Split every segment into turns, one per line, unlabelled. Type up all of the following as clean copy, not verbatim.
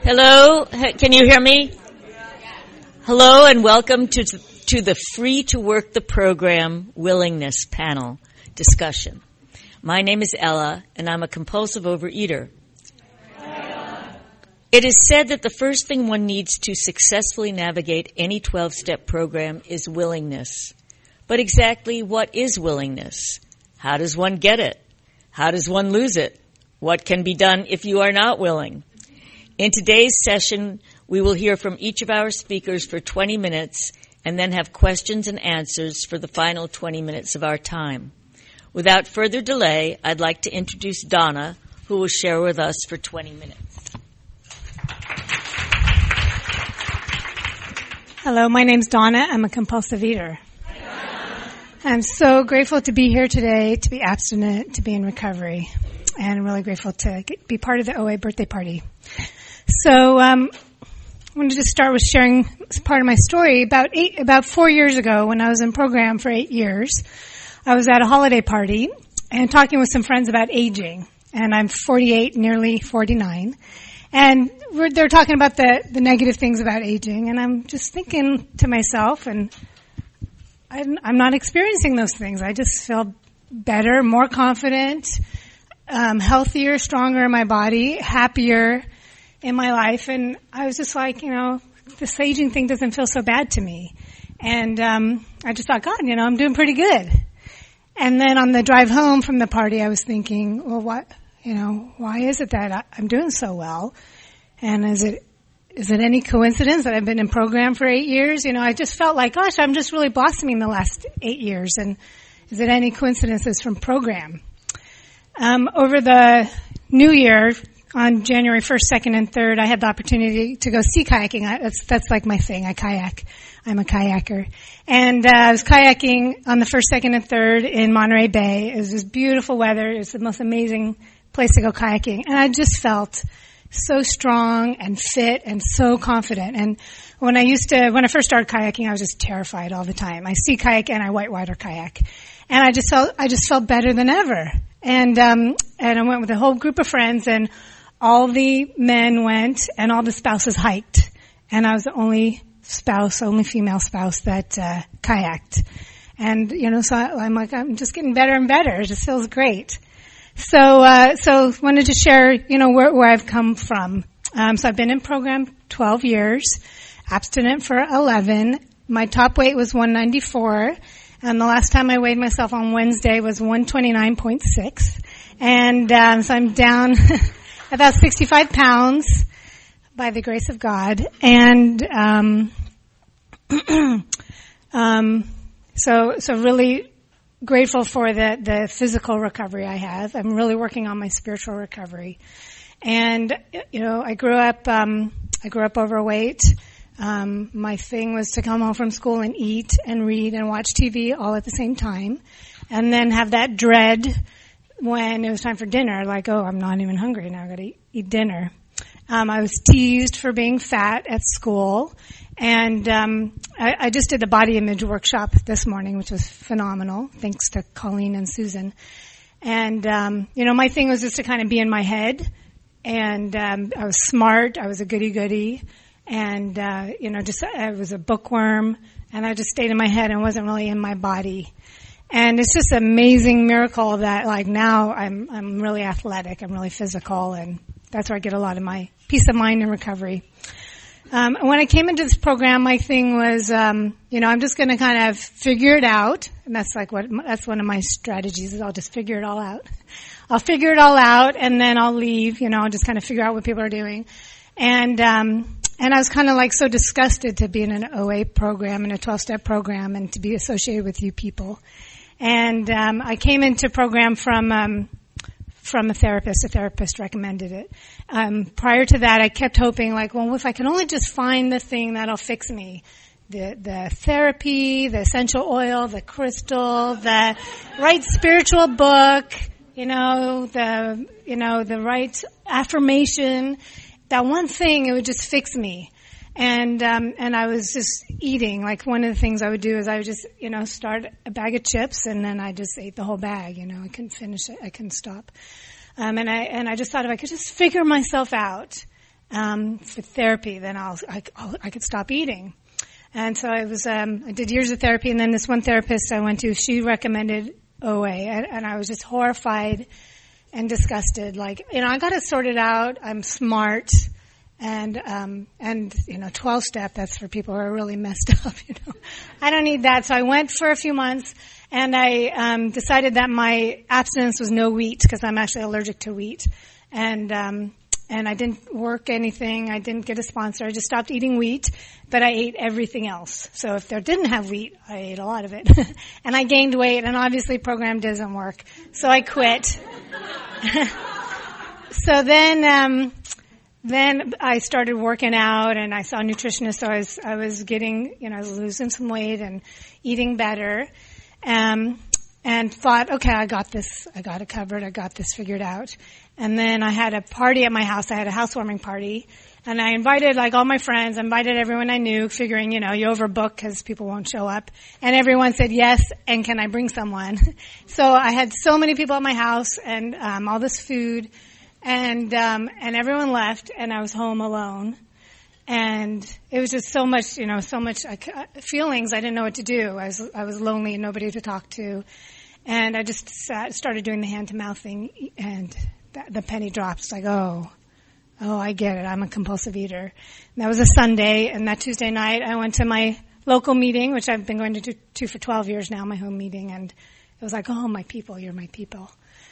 Hello, can you hear me? Hello and welcome to the Free to Work the Program Willingness Panel discussion. My name is Ella and I'm a compulsive overeater. It is said that the first thing one needs to successfully navigate any 12-step program is willingness. But exactly what is willingness? How does one get it? How does one lose it? What can be done if you are not willing? In today's session, we will hear from each of our speakers for 20 minutes and then have questions and answers for the final 20 minutes of our time. Without further delay, I'd like to introduce Donna, who will share with us for 20 minutes.
Hello, my name's Donna. I'm a compulsive eater. I'm so grateful to be here today, to be abstinent, to be in recovery, and I'm really grateful to be part of the OA birthday party. So I wanted to start with sharing part of my story. About 4 years ago, when I was in program for 8 years, I was at a holiday party and talking with some friends about aging. And I'm 48, nearly 49. And they're talking about the negative things about aging. And I'm just thinking to myself, and I'm not experiencing those things. I just feel better, more confident, healthier, stronger in my body, happier in my life. And I was just like, this aging thing doesn't feel so bad to me. And I just thought, God, I'm doing pretty good. And then on the drive home from the party, I was thinking, well, why is it that I'm doing so well? And is it any coincidence that I've been in program for 8 years? I just felt like, gosh, I'm just really blossoming the last 8 years. And is it any coincidences from program? Over the new year, on January 1st, 2nd, and 3rd, I had the opportunity to go sea kayaking. That's like my thing. I kayak. I'm a kayaker. And I was kayaking on the 1st, 2nd, and 3rd in Monterey Bay. It was just beautiful weather. It was the most amazing place to go kayaking. And I just felt so strong and fit and so confident. And when I first started kayaking, I was just terrified all the time. I sea kayak and I whitewater kayak. And I just felt better than ever. And I went with a whole group of friends, and all the men went and all the spouses hiked. And I was the only female spouse that kayaked. And, so I'm like, I'm just getting better and better. It just feels great. So wanted to share, where I've come from. So I've been in program 12 years, abstinent for 11. My top weight was 194. And the last time I weighed myself on Wednesday was 129.6. And so I'm down about 65 pounds by the grace of God. And so really grateful for the physical recovery I have. I'm really working on my spiritual recovery. And I grew up overweight. My thing was to come home from school and eat and read and watch TV all at the same time, and then have that dread when it was time for dinner, like, oh, I'm not even hungry now, I gotta eat dinner. I was teased for being fat at school, and I just did the body image workshop this morning, which was phenomenal, thanks to Colleen and Susan. And my thing was just to kind of be in my head, and I was smart, I was a goody-goody, and I was a bookworm, and I just stayed in my head and wasn't really in my body. And it's just an amazing miracle that, like, now I'm really athletic, I'm really physical, and that's where I get a lot of my peace of mind and recovery. When I came into this program, my thing was, I'm just going to kind of figure it out, and that's one of my strategies is I'll just figure it all out. I'll figure it all out, and then I'll leave. I'll just kind of figure out what people are doing, and I was kind of like so disgusted to be in an OA program and a 12-step program and to be associated with you people. And I came into program from a therapist. A therapist recommended it. Prior to that, I kept hoping, like, well, if I can only just find the thing that'll fix me. The therapy, the essential oil, the crystal, the right spiritual book, the right affirmation. That one thing, it would just fix me. And I was just eating. Like, one of the things I would do is I would just, start a bag of chips, and then I just ate the whole bag. I couldn't finish it. I couldn't stop. And I just thought if I could just figure myself out, for therapy. Then I could stop eating. And so I did years of therapy, and then this one therapist I went to, she recommended OA, and I was just horrified and disgusted. Like, I got it sorted out. I'm smart. And 12-step, that's for people who are really messed up, I don't need that. So I went for a few months, and I decided that my abstinence was no wheat, because I'm actually allergic to wheat. And I didn't work anything. I didn't get a sponsor. I just stopped eating wheat, but I ate everything else. So if there didn't have wheat, I ate a lot of it. And I gained weight, and obviously program doesn't work. So I quit. So then I started working out, and I saw a nutritionist, so I was getting, I was losing some weight and eating better, and thought, okay, I got this. I got it covered. I got this figured out. And then I had a party at my house. I had a housewarming party, and I invited all my friends, invited everyone I knew, figuring, you overbook because people won't show up. And everyone said yes, and can I bring someone? So I had so many people at my house, and all this food, and everyone left, and I was home alone. And it was just so much feelings. I didn't know what to do. I was lonely and nobody to talk to. And I just started doing the hand-to-mouth thing, and the penny drops. Like, oh, I get it. I'm a compulsive eater. And that was a Sunday, and that Tuesday night I went to my local meeting, which I've been going to for 12 years now, my home meeting, and it was like, oh, my people, you're my people.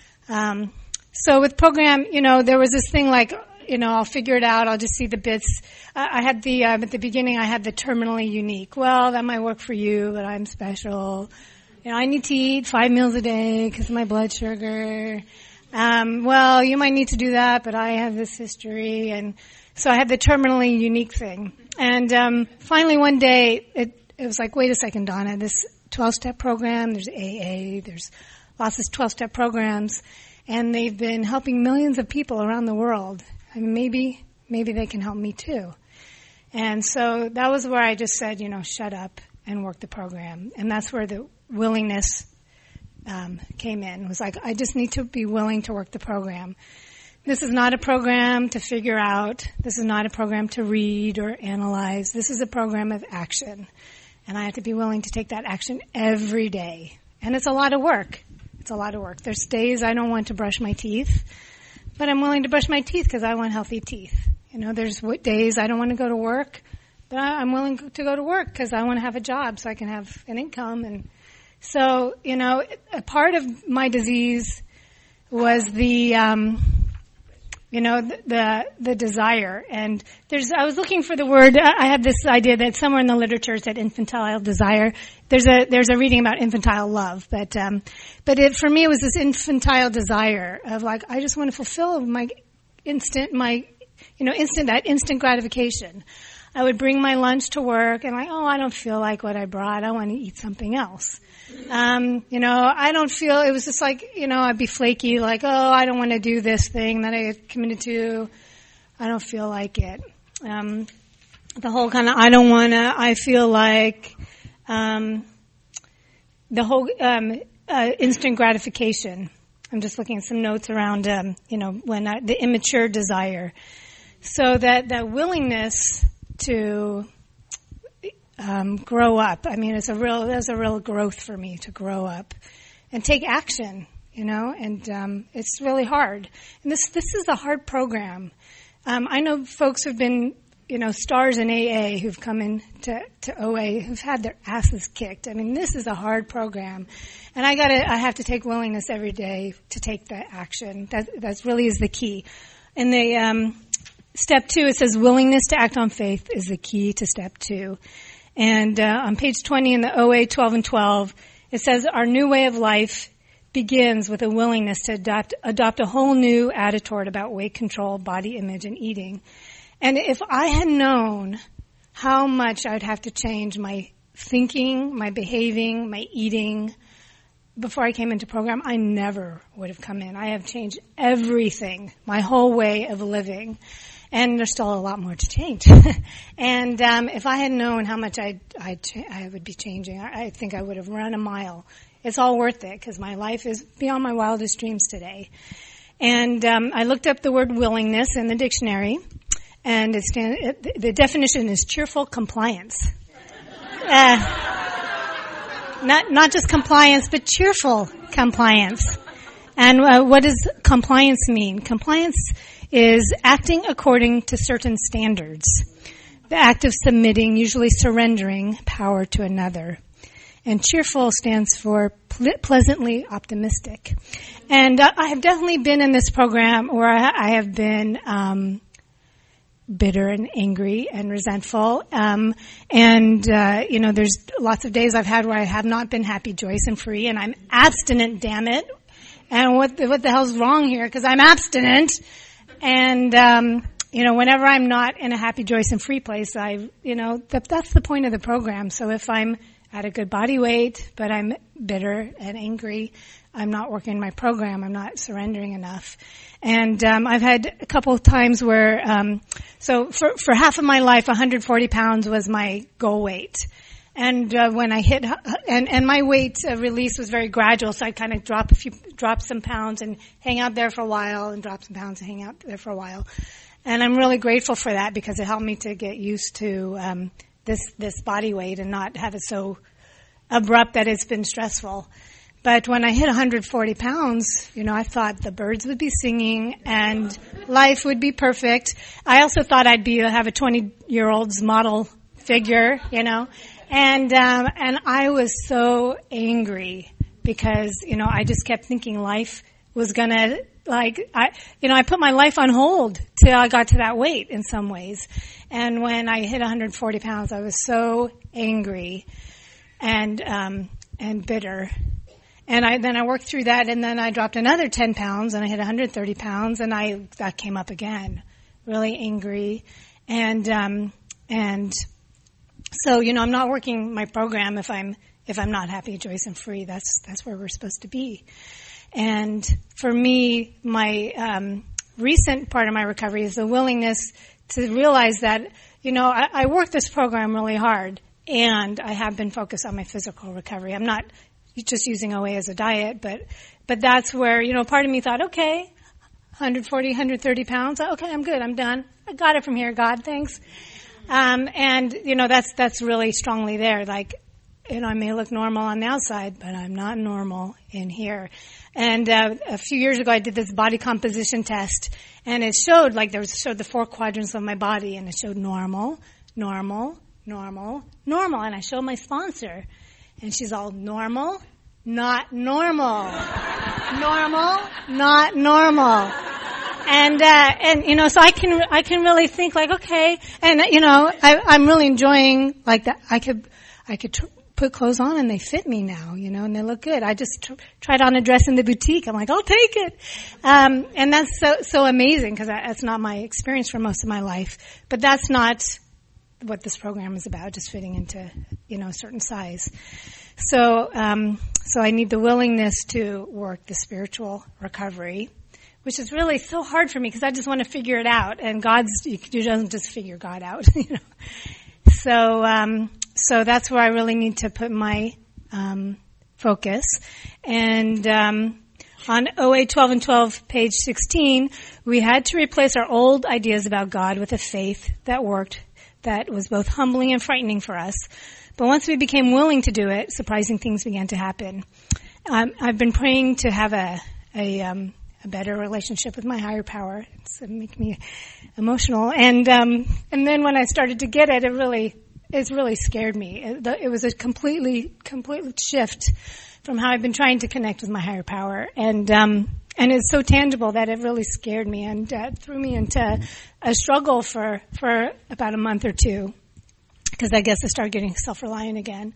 So with program, there was this thing like, I'll figure it out. I'll just see the bits. I had at the beginning, I had the terminally unique. Well, that might work for you, but I'm special. I need to eat 5 meals a day because of my blood sugar. Well, you might need to do that, but I have this history. And so I had the terminally unique thing. And finally one day, it was like, wait a second, Donna, this 12-step program, there's AA, there's lots of 12-step programs, and they've been helping millions of people around the world. I mean, maybe they can help me too. And so that was where I just said, shut up and work the program. And that's where the willingness came in. It was like, I just need to be willing to work the program. This is not a program to figure out. This is not a program to read or analyze. This is a program of action. And I have to be willing to take that action every day. And it's a lot of work. It's a lot of work. There's days I don't want to brush my teeth, but I'm willing to brush my teeth because I want healthy teeth. There's days I don't want to go to work, but I'm willing to go to work because I want to have a job so I can have an income. And so, a part of my disease was the desire. And I was looking for the word. I had this idea that somewhere in the literature it said infantile desire. There's a reading about infantile love, but for me it was this infantile desire of like, I just want to fulfill my instant gratification. I would bring my lunch to work and I don't feel like what I brought. I want to eat something else. I don't feel, it was just like, I'd be flaky, like, I don't want to do this thing that I committed to. I don't feel like it. The whole kind of, I feel like, the whole, instant gratification. I'm just looking at some notes around, the immature desire. So that willingness to grow up. I mean, there's a real growth for me to grow up and take action, and it's really hard. And this is a hard program. I know folks who've been, stars in AA who've come in to OA who've had their asses kicked. I mean, this is a hard program. And I have to take willingness every day to take that action. That really is the key. In the step 2, it says willingness to act on faith is the key to step 2. And on page 20 in the OA 12 and 12, it says our new way of life begins with a willingness to adopt a whole new attitude about weight control, body image, and eating. And if I had known how much I'd have to change my thinking, my behaving, my eating before I came into program, I never would have come in. I have changed everything, my whole way of living. And there's still a lot more to change. And if I had known how much I would be changing, I think I would have run a mile. It's all worth it because my life is beyond my wildest dreams today. And I looked up the word willingness in the dictionary, and the definition is cheerful compliance. Not just compliance, but cheerful compliance. And what does compliance mean? Compliance is acting according to certain standards. The act of submitting, usually surrendering power to another. And cheerful stands for pleasantly optimistic. And I have definitely been in this program where I have been bitter and angry and resentful. There's lots of days I've had where I have not been happy, joyous, and free, and I'm abstinent, damn it. And what the hell's wrong here? Because I'm abstinent. And, whenever I'm not in a happy, joyous, and free place, that's the point of the program. So if I'm at a good body weight, but I'm bitter and angry, I'm not working my program, I'm not surrendering enough. And I've had a couple of times where, for half of my life, 140 pounds was my goal weight. And when I hit, and my weight release was very gradual, so I'd kind of drop some pounds and hang out there for a while, and drop some pounds and hang out there for a while. And I'm really grateful for that because it helped me to get used to this body weight and not have it so abrupt that it's been stressful. But when I hit 140 pounds, I thought the birds would be singing and life would be perfect. I also thought I'd have a 20-year-old's model figure, And I was so angry because, I just kept thinking life was gonna, I put my life on hold till I got to that weight in some ways. And when I hit 140 pounds, I was so angry and bitter. And then I worked through that, and then I dropped another 10 pounds, and I hit 130 pounds, and that came up again, really angry. And so, I'm not working my program if I'm not happy, joyous, and free. That's where we're supposed to be. And for me, my recent part of my recovery is the willingness to realize that, I work this program really hard, and I have been focused on my physical recovery. I'm not just using OA as a diet, but that's where, part of me thought, okay, 140, 130 pounds, okay, I'm good, I'm done. I got it from here, God, thanks. That's really strongly there. I may look normal on the outside, but I'm not normal in here. And a few years ago, I did this body composition test, and it showed showed the 4 quadrants of my body, and it showed normal, normal, normal, normal. And I showed my sponsor, and she's all normal, not normal, normal, not normal. And so I can really think okay, and I'm really enjoying that. I could put clothes on and they fit me now, and they look good. I just tried on a dress in the boutique. I'm like, I'll take it. And that's so amazing because that's not my experience for most of my life. But that's not what this program is about, just fitting into, a certain size. So I need the willingness to work the spiritual recovery, which is really so hard for me because I just want to figure it out. And you don't just figure God out, So that's where I really need to put my focus. And on OA 12 and 12, page 16, we had to replace our old ideas about God with a faith that worked, that was both humbling and frightening for us. But once we became willing to do it, surprising things began to happen. I've been praying to have a better relationship with my higher power. It's making me emotional. And then when I started to get it, it really scared me. It was a complete shift from how I've been trying to connect with my higher power. And it's so tangible that it really scared me and threw me into a struggle for about a month or two, because I guess I started getting self-reliant again.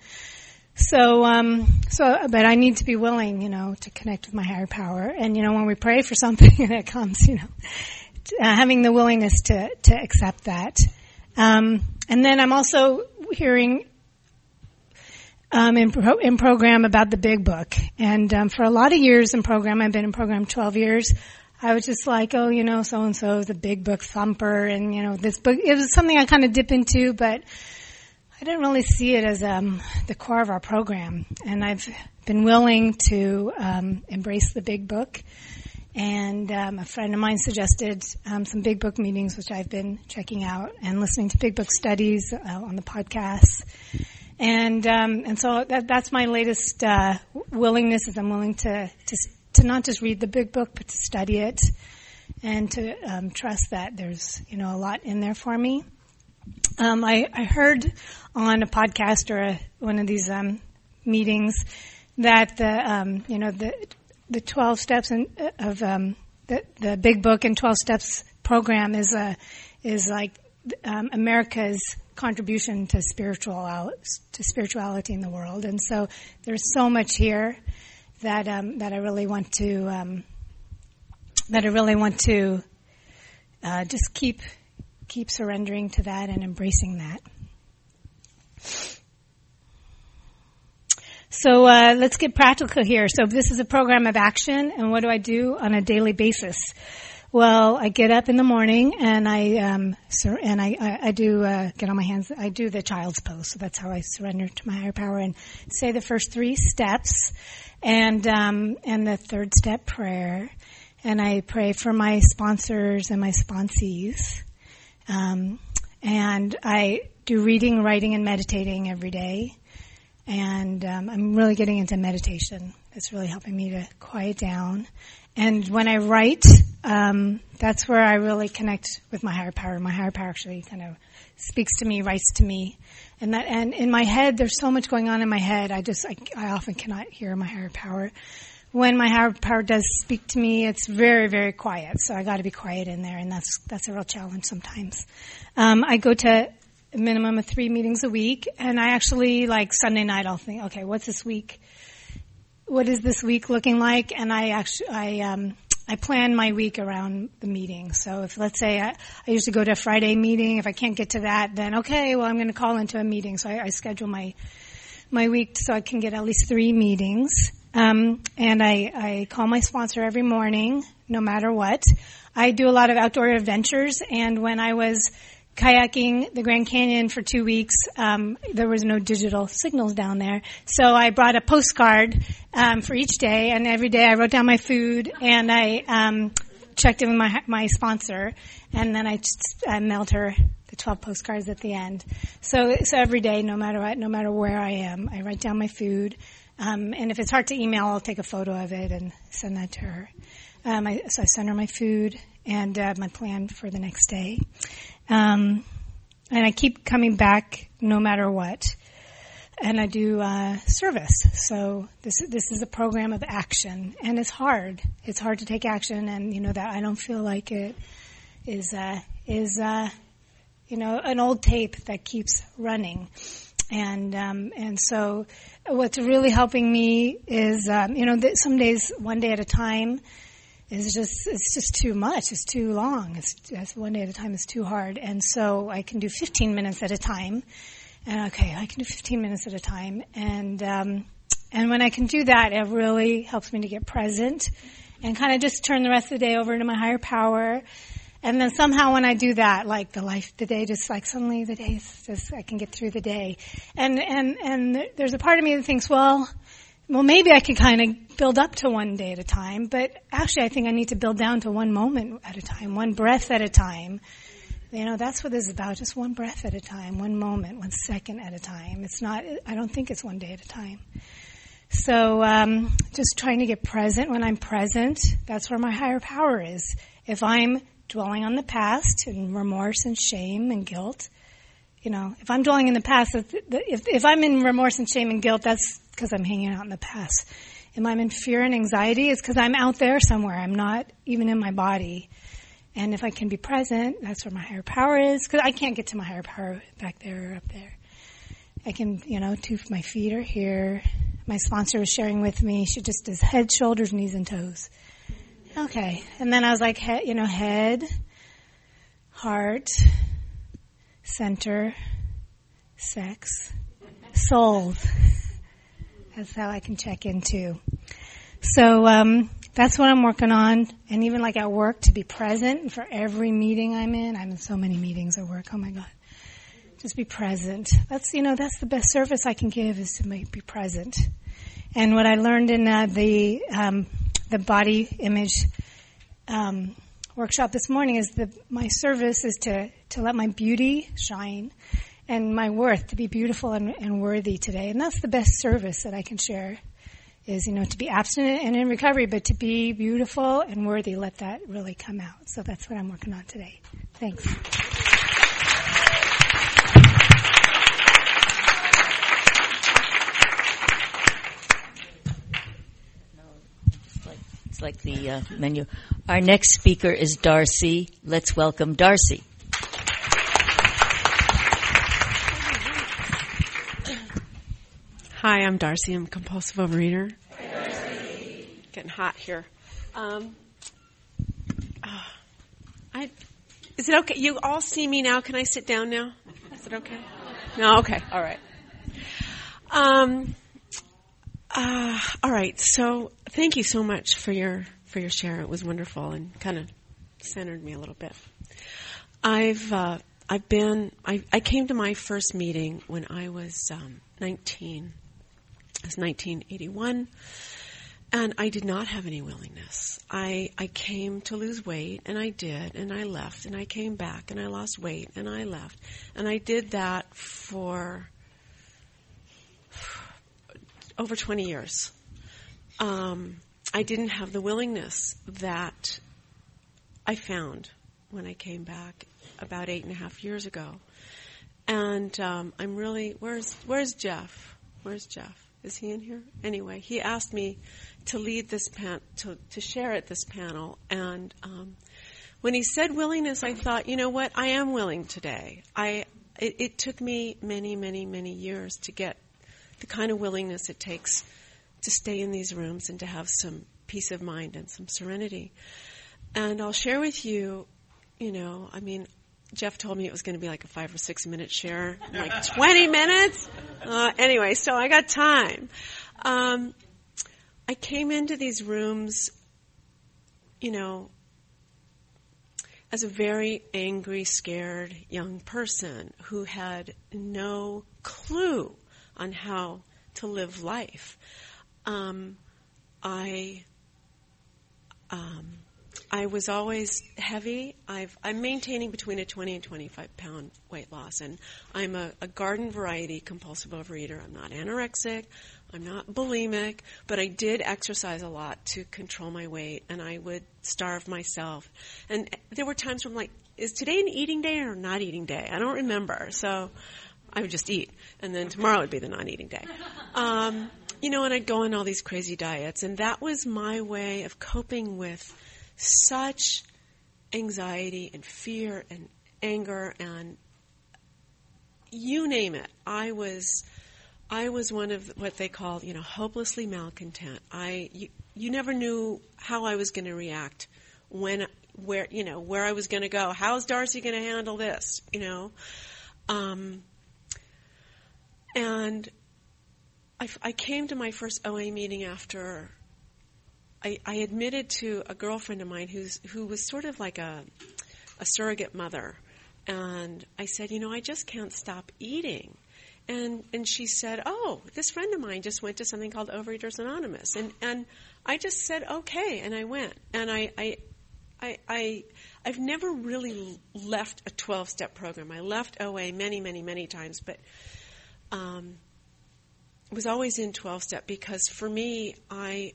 But I need to be willing, to connect with my higher power. And, when we pray for something and it comes, having the willingness to accept that. And then I'm also hearing in program about the Big Book. And for a lot of years in program, I've been in program 12 years, I was just like, so-and-so is a Big Book thumper. And, this book, it was something I kind of dip into, but I didn't really see it as the core of our program. And I've been willing to embrace the Big Book And a friend of mine suggested some Big Book meetings, which I've been checking out and listening to Big Book studies on the podcasts. And so that's my latest willingness, is I'm willing to not just read the Big Book, but to study it and to trust that there's a lot in there for me. I heard on a podcast or one of these meetings that the 12 steps of the Big Book and 12 Steps program is like America's contribution to spirituality in the world, and so there's so much here that I really want to just keep surrendering to that and embracing that. So let's get practical here. So this is a program of action, and what do I do on a daily basis? Well, I get up in the morning and I do get on my hands. I do the child's pose, so that's how I surrender to my higher power and say the first 3 steps, and the third step prayer, and I pray for my sponsors and my sponsees, and I do reading, writing, and meditating every day. And I'm really getting into meditation. It's really helping me to quiet down. And when I write, that's where I really connect with my higher power. My higher power actually kind of speaks to me, writes to me. And in my head, there's so much going on in my head. I often cannot hear my higher power. When my higher power does speak to me, it's very, very quiet. So I got to be quiet in there, and that's a real challenge sometimes. I go to a minimum of 3 meetings a week, and I actually, like Sunday night, I'll think, okay, what's this week? What is this week looking like? And I plan my week around the meeting. So if, let's say, I usually go to a Friday meeting. If I can't get to that, then okay, well, I'm going to call into a meeting. So I schedule my week so I can get at least 3 meetings. And I call my sponsor every morning, no matter what. I do a lot of outdoor adventures, and when I was kayaking the Grand Canyon for 2 weeks, there was no digital signals down there. So I brought a postcard for each day, and every day I wrote down my food, and I checked in with my sponsor, and then I mailed her the 12 postcards at the end. So every day, no matter what, no matter where I am, I write down my food. And if it's hard to email, I'll take a photo of it and send that to her. So I send her my food and my plan for the next day. And I keep coming back no matter what. And I do service. So this is a program of action, and it's hard. It's hard to take action, and that I don't feel like it is an old tape that keeps running. And so what's really helping me is some days 1 day at a time. It's just too much. It's too long. It's 1 day at a time is too hard. And so I can do 15 minutes at a time. And okay, I can do 15 minutes at a time. And when I can do that, it really helps me to get present and kind of just turn the rest of the day over to my higher power. And then somehow when I do that, like the day just like suddenly the day is just, I can get through the day. And there's a part of me that thinks, well, maybe I can kind of build up to 1 day at a time, but actually I think I need to build down to 1 moment at a time, 1 breath at a time. That's what this is about, just 1 breath at a time, 1 moment, 1 second at a time. I don't think it's 1 day at a time. So, just trying to get present. When I'm present, that's where my higher power is. If I'm dwelling on the past and remorse and shame and guilt, if I'm dwelling in the past, if I'm in remorse and shame and guilt, that's because I'm hanging out in the past. If I'm in fear and anxiety, it's because I'm out there somewhere. I'm not even in my body. And if I can be present, that's where my higher power is, because I can't get to my higher power back there or up there. I can, my feet are here. My sponsor was sharing with me. She just does head, shoulders, knees, and toes. Okay. And then I was like, head, heart, center, sex, souls. That's how I can check in too. So that's what I'm working on. And even like at work, to be present for every meeting I'm in so many meetings at work. Oh my God. Just be present. That's the best service I can give, is to be present. And what I learned in the body image workshop this morning is my service is to let my beauty shine and my worth to be beautiful and worthy today. And that's the best service that I can share is, to be abstinent and in recovery, but to be beautiful and worthy, let that really come out. So that's what I'm working on today. Thanks.
It's like the menu. Our next speaker is Darcy. Let's welcome Darcy.
Hi, I'm Darcy. I'm a compulsive overeater. Getting hot here. Is it okay? You all see me now. Can I sit down now? Is it okay? No? Okay. All right. All right. So thank you so much for your share. It was wonderful and kind of centered me a little bit. I came to my first meeting when I was 19. It was 1981, and I did not have any willingness. I came to lose weight, and I did, and I left, and I came back, and I lost weight, and I left. And I did that for over 20 years. I didn't have the willingness that I found when I came back about 8.5 years ago. And I'm really, where's Jeff? Where's Jeff? Is he in here? Anyway, he asked me to lead this to share at this panel. And when he said willingness, I thought, you know what? I am willing today. It took me many, many, many years to get the kind of willingness it takes to stay in these rooms and to have some peace of mind and some serenity. And I'll share with you, Jeff told me it was going to be like a 5 or 6 minute share, like 20 minutes. Anyway, so I got time. I came into these rooms, as a very angry, scared young person who had no clue on how to live life. I was always heavy. I'm maintaining between a 20 and 25 pound weight loss, and I'm a garden variety compulsive overeater. I'm not anorexic. I'm not bulimic, but I did exercise a lot to control my weight, and I would starve myself. And there were times where I'm like, is today an eating day or not eating day? I don't remember. So I would just eat, and then tomorrow would be the non-eating day. And I'd go on all these crazy diets, and that was my way of coping with such anxiety and fear and anger and you name it. I was one of what they call, hopelessly malcontent. You never knew how I was going to react, where I was going to go. How's Darcy going to handle this? And I came to my first OA meeting after I admitted to a girlfriend of mine who was sort of like a surrogate mother. And I said, I just can't stop eating. And she said, oh, this friend of mine just went to something called Overeaters Anonymous. And I just said, okay, and I went. And I've never really left a 12-step program. I left OA many, many, many times, but was always in 12-step because for me, I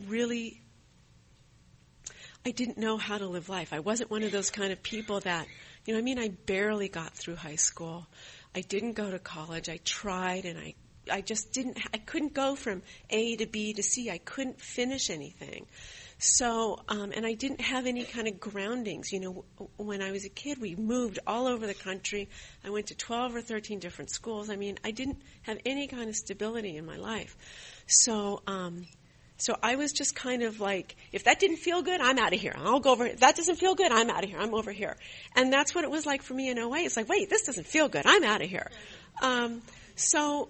didn't know how to live life. I wasn't one of those kind of people that, I barely got through high school. I didn't go to college. I tried, and I just I couldn't go from A to B to C. I couldn't finish anything. So, and I didn't have any kind of groundings. When I was a kid, we moved all over the country. I went to 12 or 13 different schools. I didn't have any kind of stability in my life. So I was just kind of like, if that didn't feel good, I'm out of here. I'll go over. If that doesn't feel good, I'm out of here. I'm over here. And that's what it was like for me in OA. It's like, wait, this doesn't feel good. I'm out of here. So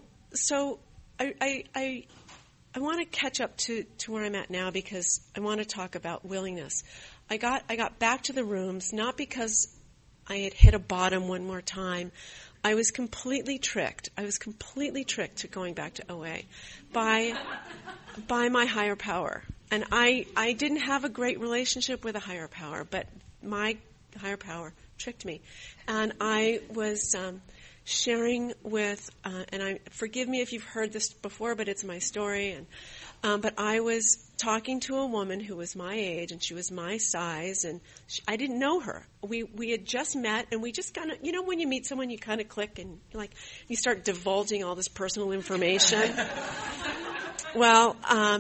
I want to catch up to where I'm at now because I want to talk about willingness. I got back to the rooms not because I had hit a bottom one more time. I was completely tricked. To going back to OA by my higher power. I didn't have a great relationship with a higher power, but my higher power tricked me. And I was sharing with, forgive me if you've heard this before, but it's my story. But I was talking to a woman who was my age, and she was my size, and I didn't know her. We had just met, and we just kind of, when you meet someone, you kind of click, and you start divulging all this personal information. Well,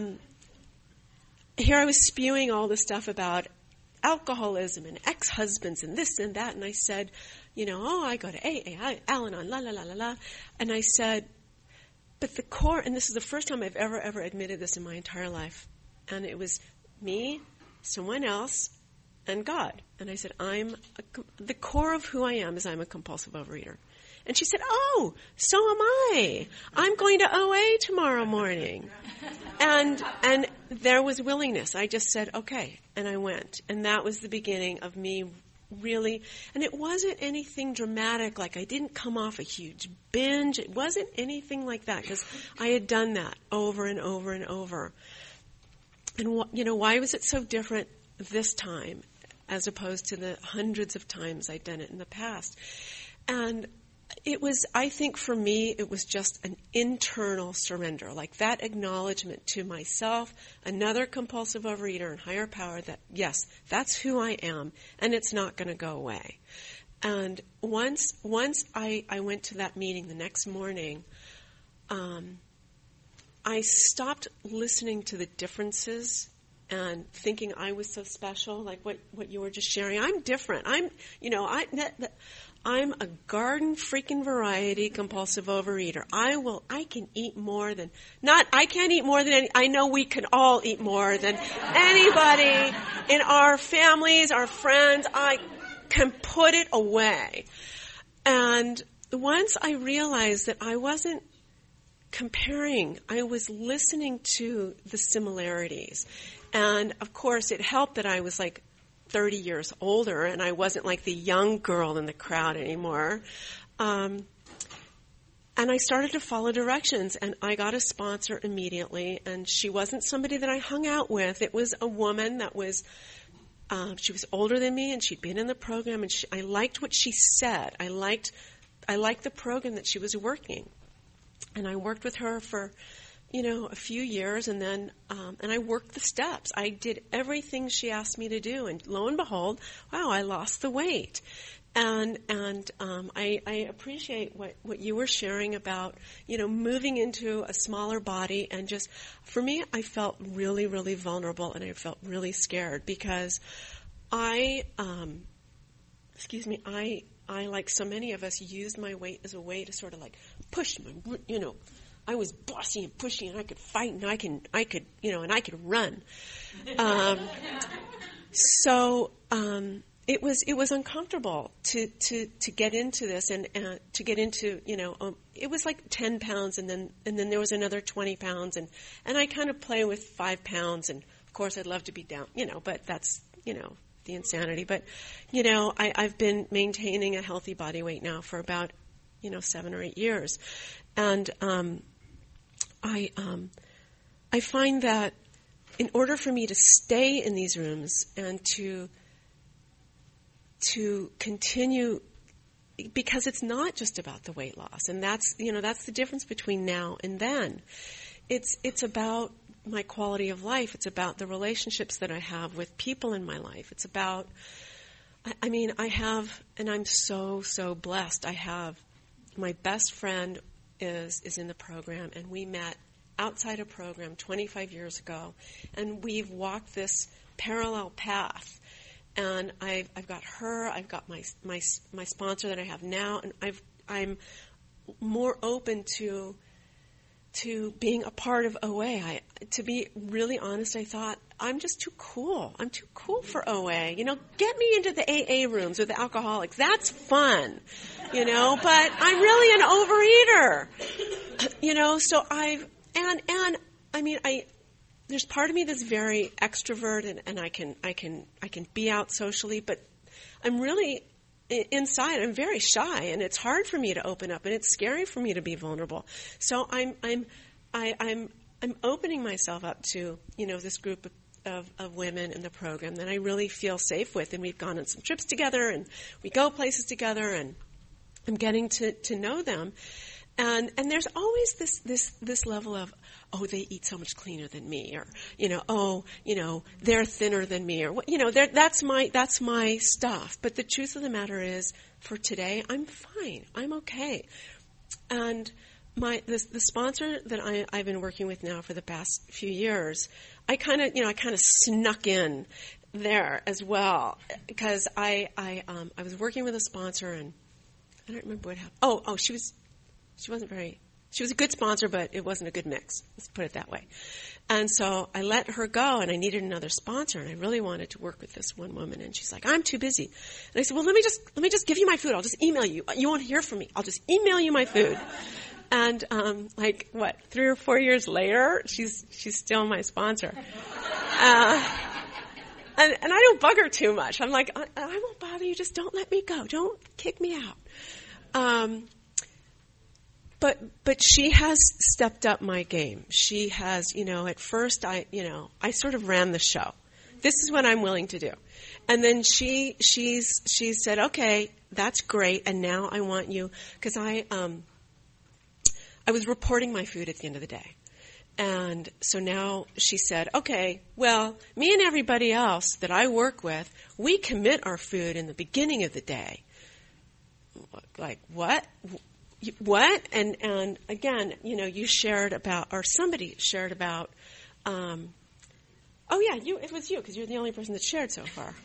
here I was spewing all this stuff about alcoholism and ex-husbands and this and that, and I said, I go to AA, Al-Anon, la la la la la, and I said, but the core, and this is the first time I've ever admitted this in my entire life, and it was me, someone else, and God. And I said, the core of who I am is I'm a compulsive overeater. And she said, oh, so am I. I'm going to OA tomorrow morning. And there was willingness. I just said, okay, and I went. And that was the beginning of me really, and it wasn't anything dramatic, like I didn't come off a huge binge. It wasn't anything like that, because I had done that over and over and over. And why was it so different this time as opposed to the hundreds of times I'd done it in the past? And it was, I think for me, it was just an internal surrender, like that acknowledgement to myself, another compulsive overeater and higher power, that yes, that's who I am, and it's not going to go away. And once I went to that meeting the next morning, I stopped listening to the differences and thinking I was so special, like what you were just sharing. I'm different. I'm a garden freaking variety compulsive overeater. I can eat more than, I can't eat more than any, I know we can all eat more than anybody in our families, our friends. I can put it away. And once I realized that I wasn't comparing, I was listening to the similarities. And of course it helped that I was 30 years older, and I wasn't like the young girl in the crowd anymore. And I started to follow directions, and I got a sponsor immediately, and she wasn't somebody that I hung out with. It was a woman that was, she was older than me, and she'd been in the program, and I liked what she said. I liked the program that she was working. And I worked with her for a few years, and then, and I worked the steps. I did everything she asked me to do, and lo and behold, wow, I lost the weight. And I appreciate what you were sharing about, moving into a smaller body, and just, for me, I felt really, really vulnerable, and I felt really scared, because I, like so many of us, used my weight as a way to sort of push my, I was bossy and pushy, and I could fight, and I could run. It was uncomfortable to get into this, and to get into, it was 10 pounds, and then there was another 20 pounds, and I kind of play with 5 pounds, and of course I'd love to be down, but that's, the insanity. But, I've been maintaining a healthy body weight now for about, 7 or 8 years. And, I find that in order for me to stay in these rooms and to continue, because it's not just about the weight loss, and that's the difference between now and then. It's about my quality of life. It's about the relationships that I have with people in my life. It's about, I have, and I'm so, so blessed. I have, my best friend is in the program, and we met outside a program 25 years ago, and we've walked this parallel path. And I've got her, I've got my sponsor that I have now, and I'm more open to being a part of OA. To be really honest, I thought, I'm just too cool. I'm too cool for OA. Get me into the AA rooms with the alcoholics. That's fun. But I'm really an overeater. So there's part of me that's very extroverted, and I can be out socially, but I'm really inside, I'm very shy, and it's hard for me to open up, and it's scary for me to be vulnerable. So I'm opening myself up to this group of women in the program that I really feel safe with, and we've gone on some trips together, and we go places together, and I'm getting to know them. And there's always this level of, oh, they eat so much cleaner than me, or they're thinner than me, or that's my stuff. But the truth of the matter is, for today, I'm fine. I'm okay. And the sponsor that I've been working with now for the past few years, I kind of snuck in there as well, because I was working with a sponsor, and I don't remember what happened. She was a good sponsor, but it wasn't a good mix. Let's put it that way. And so I let her go, and I needed another sponsor, and I really wanted to work with this one woman. And she's like, I'm too busy. And I said, well, let me just give you my food. I'll just email you. You won't hear from me. I'll just email you my food. And 3 or 4 years later, she's still my sponsor. And I don't bug her too much. I'm like, I won't bother you. Just don't let me go. Don't kick me out. But she has stepped up my game. She has, at first I sort of ran the show. This is what I'm willing to do. And then she said, okay, that's great. And now I want you, because I was reporting my food at the end of the day. And so now she said, okay, well, me and everybody else that I work with, we commit our food in the beginning of the day. Like, what? What? And again, you shared about, or somebody shared about, it was you, because you're the only person that shared so far.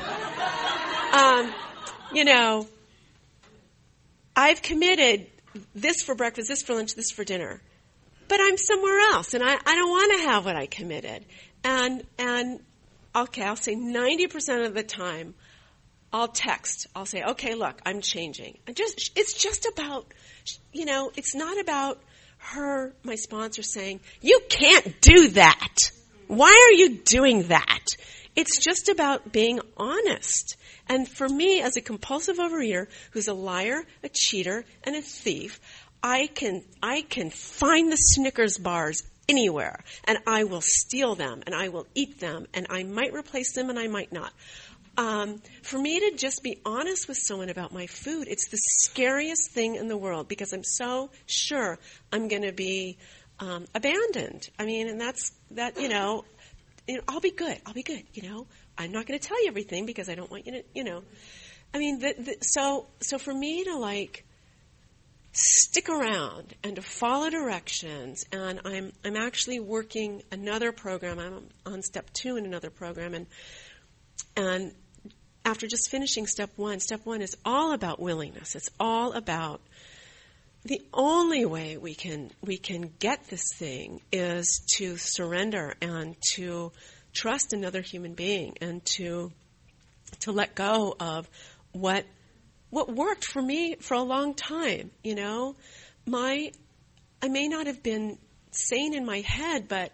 I've committed this for breakfast, this for lunch, this for dinner, but I'm somewhere else, and I don't want to have what I committed. And okay, I'll say 90% of the time, I'll text. I'll say, okay, look, I'm changing. It's just about, it's not about her, my sponsor, saying, you can't do that. Why are you doing that? It's just about being honest. And for me, as a compulsive overeater who's a liar, a cheater, and a thief, I can find the Snickers bars anywhere, and I will steal them, and I will eat them, and I might replace them, and I might not. For me to just be honest with someone about my food, it's the scariest thing in the world, because I'm so sure I'm going to be abandoned. I mean, and I'll be good. I'm not going to tell you everything because I don't want you to, I mean, so for me to stick around and to follow directions, and I'm actually working another program. I'm on step 2 in another program, and after just finishing step 1 is all about willingness. It's all about the only way we can get this thing is to surrender and to trust another human being, and to let go of what worked for me for a long time. I may not have been sane in my head, but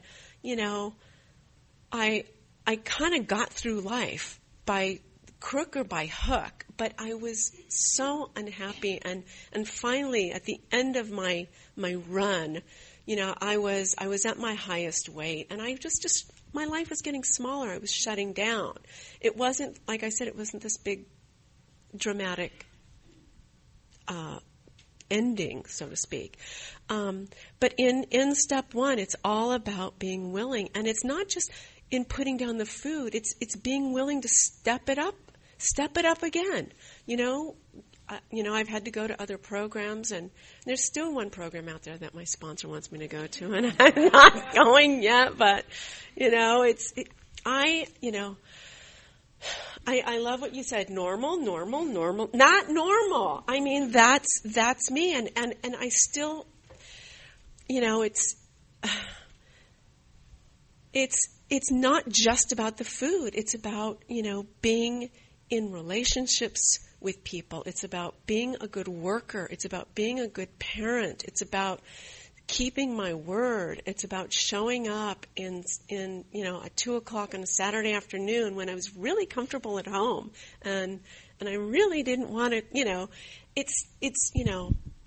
I kind of got through life by crook or by hook, but I was so unhappy, and finally at the end of my run, I was at my highest weight, and I just my life was getting smaller. I was shutting down. It wasn't, like I said, it wasn't this big dramatic ending, so to speak. But in step 1, it's all about being willing, and it's not just in putting down the food. It's being willing to step it up again. I've had to go to other programs, and there's still one program out there that my sponsor wants me to go to, and I'm not going yet. But I love what you said. Normal, not normal. I mean, that's me, and I still, it's not just about the food. It's about, being in relationships with people. It's about being a good worker. It's about being a good parent. It's about keeping my word. It's about showing up in at 2:00 on a Saturday afternoon when I was really comfortable at home, and I really didn't want to. It's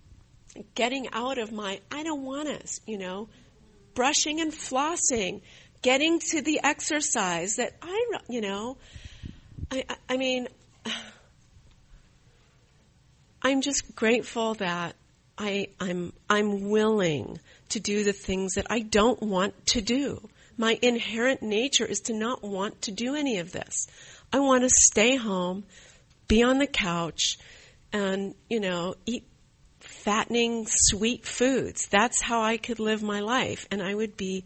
getting out of my I don't want to. Brushing and flossing, getting to the exercise that I mean, I'm just grateful that I'm willing to do the things that I don't want to do. My inherent nature is to not want to do any of this. I want to stay home, be on the couch, and, eat fattening, sweet foods. That's how I could live my life. And I would be,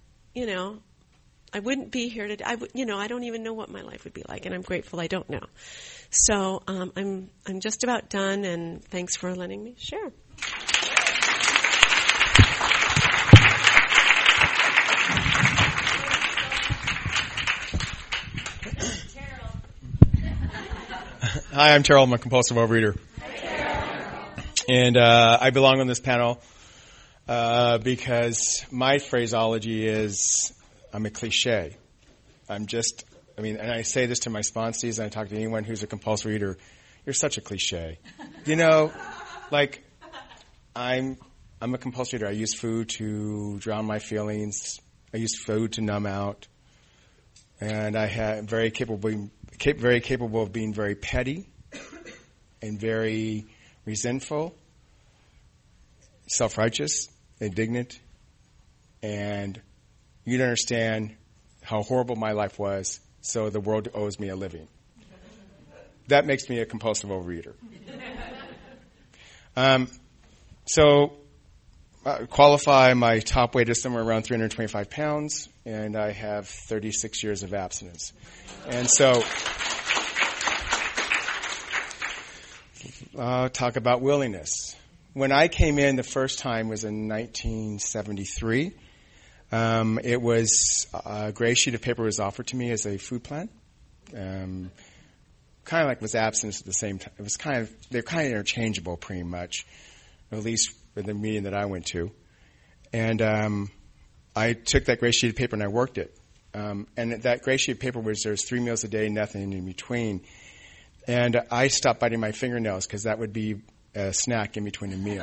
I wouldn't be here today. I don't even know what my life would be like, and I'm grateful I don't know. So I'm just about done, and thanks for letting me share.
Hi, I'm Terrell. I'm a compulsive overeater. And I belong on this panel because my phraseology is I'm a cliche. And I say this to my sponsees and I talk to anyone who's a compulsive eater, you're such a cliche. I'm a compulsive eater. I use food to drown my feelings. I use food to numb out. And I am very capable of being very petty and very resentful, self-righteous, indignant, and you don't understand how horrible my life was, so the world owes me a living. That makes me a compulsive overeater. Qualify, my top weight is somewhere around 325 pounds, and I have 36 years of abstinence. And so, talk about willingness. When I came in the first time was in 1973. It was a gray sheet of paper was offered to me as a food plan. Kind of like was abstinence at the same time. It was they're kind of interchangeable pretty much, at least in the meeting that I went to. And I took that gray sheet of paper and I worked it. And that gray sheet of paper there's 3 meals a day, nothing in between. And I stopped biting my fingernails because that would be a snack in between a meal.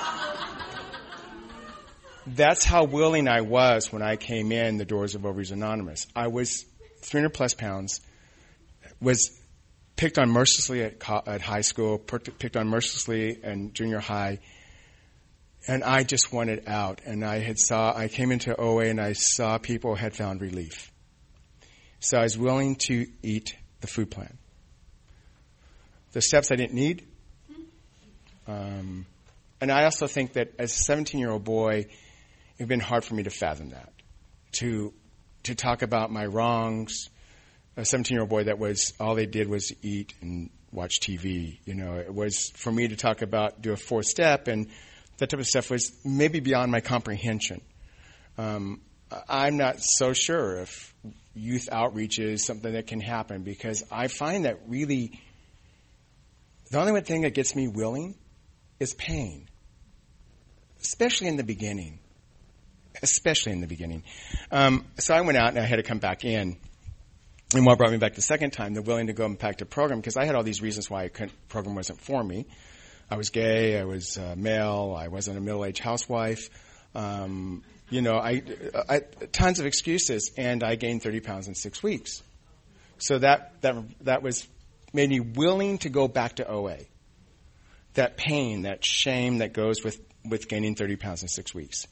That's how willing I was when I came in the doors of Overeaters Anonymous. I was 300 plus pounds, was picked on mercilessly at high school, picked on mercilessly in junior high, and I just wanted out. And I came into OA and I saw people had found relief. So I was willing to eat the food plan. The steps I didn't need. And I also think that as a 17-year-old boy, it's been hard for me to fathom that. To talk about my wrongs. A 17-year-old boy that was, all they did was eat and watch TV. It was for me to talk about, do a 4th step, and that type of stuff was maybe beyond my comprehension. I'm not so sure if youth outreach is something that can happen, because I find that really the only thing that gets me willing is pain, especially in the beginning. So I went out and I had to come back in. And what brought me back the second time, the willing to go back to program, because I had all these reasons why program wasn't for me. I was gay, I was male, I wasn't a middle-aged housewife. I tons of excuses, and I gained 30 pounds in 6 weeks. So that was made me willing to go back to OA. That pain, that shame that goes with gaining 30 pounds in 6 weeks.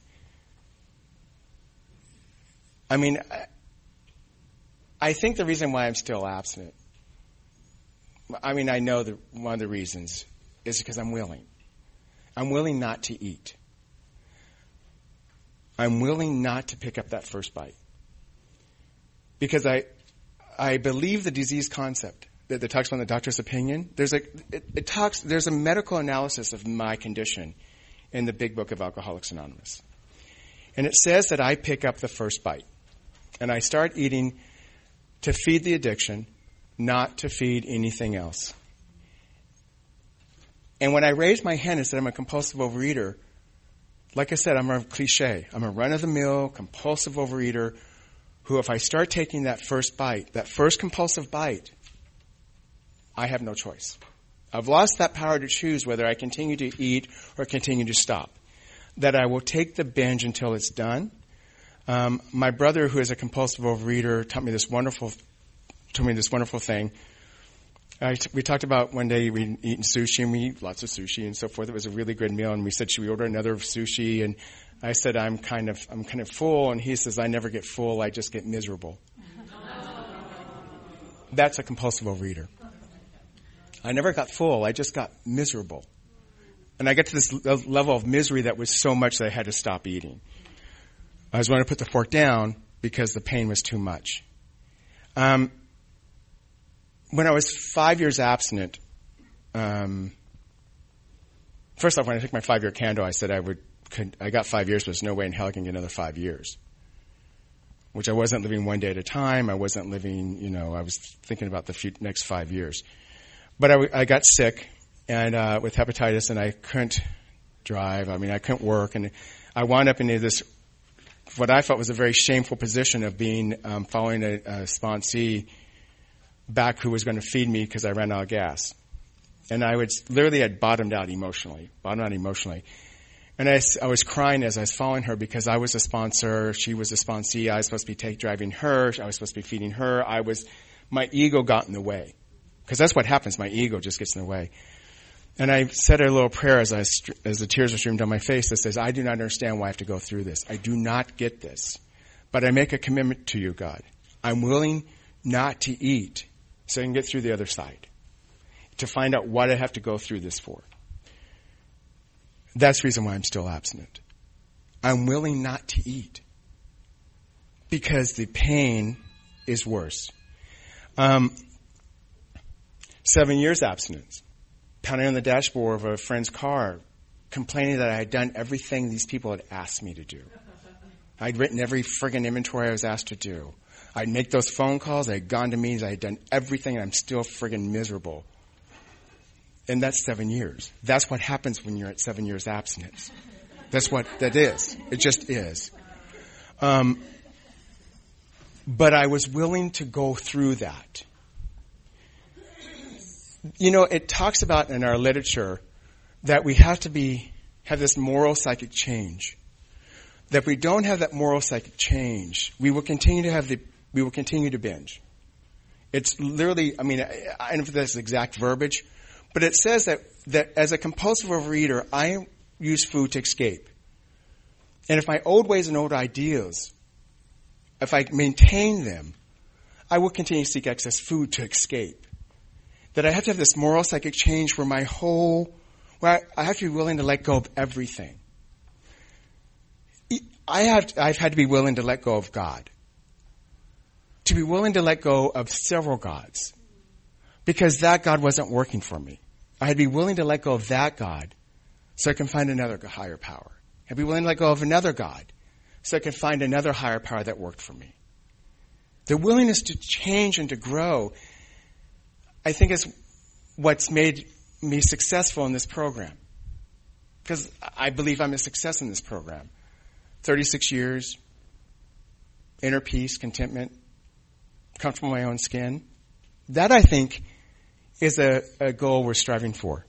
I mean, I think the reason why I'm still abstinent, I know that one of the reasons is because I'm willing. I'm willing not to eat. I'm willing not to pick up that first bite. Because I believe the disease concept that talks about the doctor's opinion. There's a medical analysis of my condition in the big book of Alcoholics Anonymous. And it says that I pick up the first bite. And I start eating to feed the addiction, not to feed anything else. And when I raise my hand and said I'm a compulsive overeater, like I said, I'm a cliche. I'm a run-of-the-mill compulsive overeater who, if I start taking that first bite, that first compulsive bite, I have no choice. I've lost that power to choose whether I continue to eat or continue to stop. That I will take the binge until it's done. My brother, who is a compulsive overeater, told me this wonderful thing. We talked about one day we eating sushi, and we eat lots of sushi and so forth. It was a really good meal, and we said, should we order another sushi? And I said, I'm kind of full, and he says, I never get full, I just get miserable. That's a compulsive overeater. I never got full, I just got miserable. And I get to this level of misery that was so much that I had to stop eating. I was going to put the fork down because the pain was too much. When I was 5 years abstinent, first off, when I took my 5-year candle, I said I got 5 years, but there's no way in hell I can get another 5 years. Which I wasn't living one day at a time. I wasn't living, I was thinking about the next 5 years. But I got sick and with hepatitis, and I couldn't drive. I couldn't work, and I wound up into this, what I felt was a very shameful position of being following a sponsee back who was going to feed me because I ran out of gas. And I had bottomed out emotionally. And I was crying as I was following her because I was a sponsor, she was a sponsee, I was supposed to be driving her, I was supposed to be feeding her. My ego got in the way. Because that's what happens, my ego just gets in the way. And I said a little prayer as the tears were streaming down my face that says, I do not understand why I have to go through this. I do not get this. But I make a commitment to you, God. I'm willing not to eat so I can get through the other side. To find out what I have to go through this for. That's the reason why I'm still abstinent. I'm willing not to eat. Because the pain is worse. 7 years abstinence. Pounding on the dashboard of a friend's car, complaining that I had done everything these people had asked me to do. I'd written every friggin' inventory I was asked to do. I'd make those phone calls, I had gone to meetings, I had done everything, and I'm still friggin' miserable. And that's 7 years. That's what happens when you're at 7 years abstinence. That's what that is. It just is. But I was willing to go through that. It talks about in our literature that we have to have this moral psychic change. That if we don't have that moral psychic change, we will continue to binge. It's literally, I don't know if that's exact verbiage, but it says that as a compulsive overeater, I use food to escape. And if my old ways and old ideas, if I maintain them, I will continue to seek excess food to escape. That I have to have this moral psychic change where I have to be willing to let go of everything. I've had to be willing to let go of God. To be willing to let go of several gods. Because that God wasn't working for me. I had to be willing to let go of that God so I can find another higher power. I'd be willing to let go of another God so I can find another higher power that worked for me. The willingness to change and to grow, I think, is what's made me successful in this program. Because I believe I'm a success in this program. 36 years, inner peace, contentment, comfortable in my own skin. That, I think, is a goal we're striving for.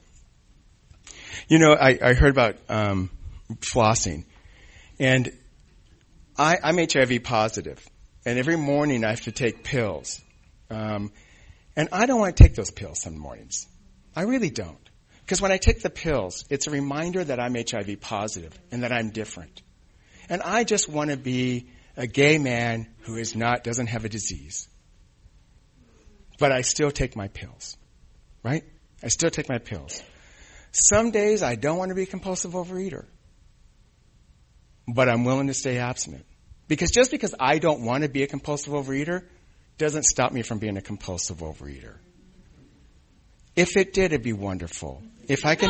I heard about flossing. And I'm HIV positive. And every morning I have to take pills. And I don't want to take those pills some mornings. I really don't. Because when I take the pills, it's a reminder that I'm HIV positive and that I'm different. And I just want to be a gay man who doesn't have a disease. But I still take my pills. Right? I still take my pills. Some days I don't want to be a compulsive overeater. But I'm willing to stay abstinent. Because just because I don't want to be a compulsive overeater doesn't stop me from being a compulsive overeater. If it did, it'd be wonderful. If I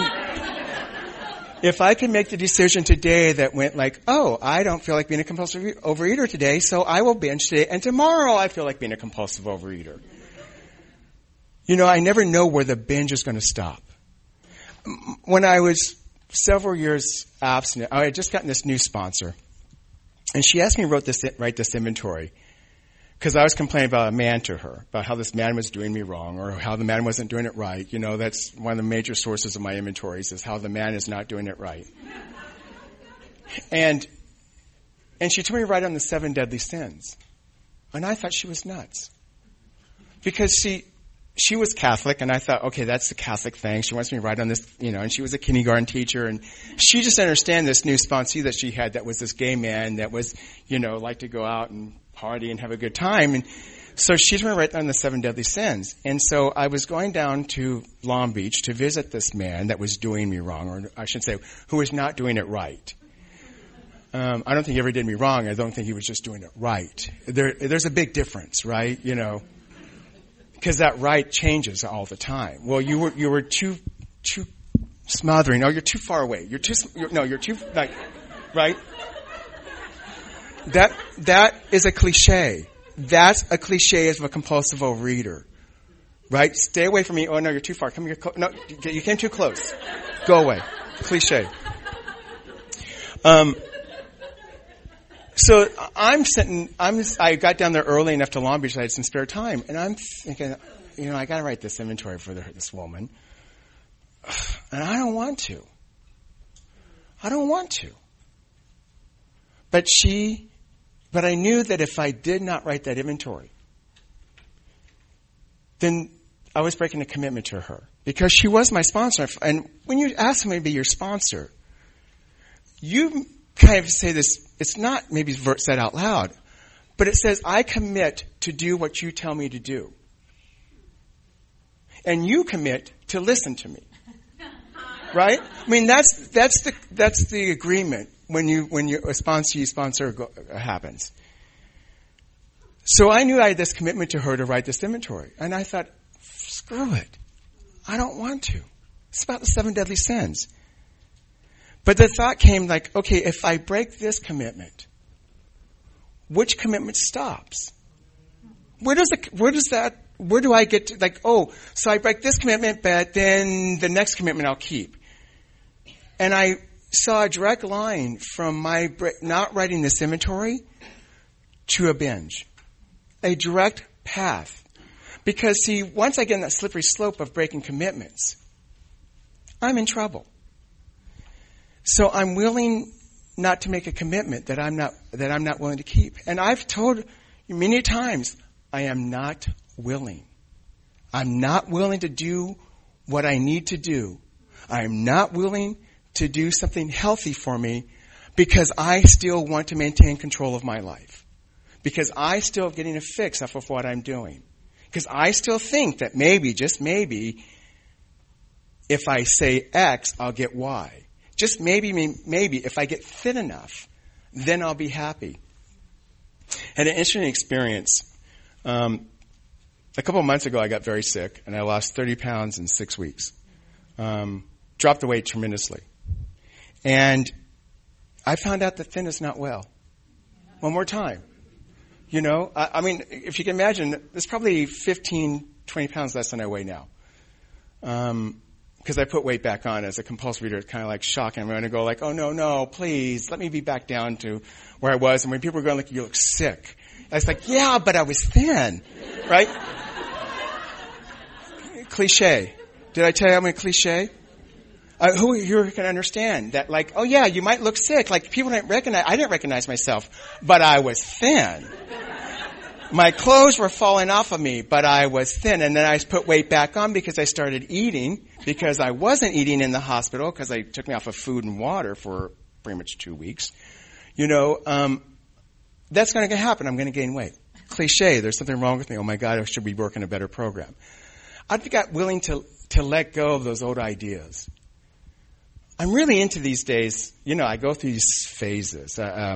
can make the decision today that went like, I don't feel like being a compulsive overeater today, so I will binge today, and tomorrow I feel like being a compulsive overeater. I never know where the binge is going to stop. When I was several years abstinent, I had just gotten this new sponsor, and she asked me to write this inventory. Because I was complaining about a man to her, about how this man was doing me wrong, or how the man wasn't doing it right. That's one of the major sources of my inventories, is how the man is not doing it right. And And she told me to write on the 7 deadly sins. And I thought she was nuts. Because she was Catholic, and I thought, okay, that's the Catholic thing. She wants me to write on this, and she was a kindergarten teacher, and she just understand this new sponsee that she had that was this gay man that was, liked to go out and party and have a good time. And so she told me to write on the 7 deadly sins. And so I was going down to Long Beach to visit this man that was doing me wrong, or I should say, who was not doing it right. I don't think he ever did me wrong. I don't think he was just doing it right. There's a big difference, right? Because that right changes all the time. Well, you were too smothering. Oh, you're too far away. You're too right? That is a cliche. That's a cliche of a compulsive overeater. Right? Stay away from me. Oh, no, you're too far. Come here. No, you came too close. Go away. Cliche. So I got down there early enough to Long Beach. I had some spare time. And I'm thinking, I got to write this inventory for this woman. And I don't want to. But I knew that if I did not write that inventory, then I was breaking a commitment to her. Because she was my sponsor. And when you ask somebody to be your sponsor, you kind of say this, it's not maybe said out loud, but it says, I commit to do what you tell me to do. And you commit to listen to me. Right? I mean, that's the agreement when a sponsor happens. So I knew I had this commitment to her to write this inventory. And I thought, screw it. I don't want to. It's about the 7 deadly sins. But the thought came like, okay, if I break this commitment, which commitment stops? Where do I get to, so I break this commitment, but then the next commitment I'll keep. And I saw a direct line from my not writing this inventory to a binge. A direct path. Because see, once I get in that slippery slope of breaking commitments, I'm in trouble. So I'm willing not to make a commitment that I'm not willing to keep. And I've told you many times, I am not willing. I'm not willing to do what I need to do. I am not willing to do something healthy for me because I still want to maintain control of my life. Because I still am getting a fix off of what I'm doing. Because I still think that maybe, just maybe, if I say X, I'll get Y. Just maybe, if I get thin enough, then I'll be happy. Had an interesting experience. A couple of months ago, I got very sick, and I lost 30 pounds in 6 weeks. Dropped the weight tremendously. And I found out that thin is not well. One more time. I mean, if you can imagine, there's probably 15, 20 pounds less than I weigh now. Because I put weight back on as a compulsive eater. It's kind of like shocking. I'm going to go like, oh, no, please, let me be back down to where I was. And when people are going, like, you look sick. I was like, yeah, but I was thin. Right? Cliche. Did I tell you I'm a cliche? Who here can understand that, like, oh yeah, you might look sick. Like, people didn't recognize, I didn't recognize myself, but I was thin. My clothes were falling off of me, but I was thin. And then I put weight back on because I started eating, because I wasn't eating in the hospital, because they took me off of food and water for pretty much 2 weeks. That's going to happen. I'm going to gain weight. Cliche, there's something wrong with me. Oh my God, I should be working a better program. I got willing to let go of those old ideas. I'm really into these days, I go through these phases.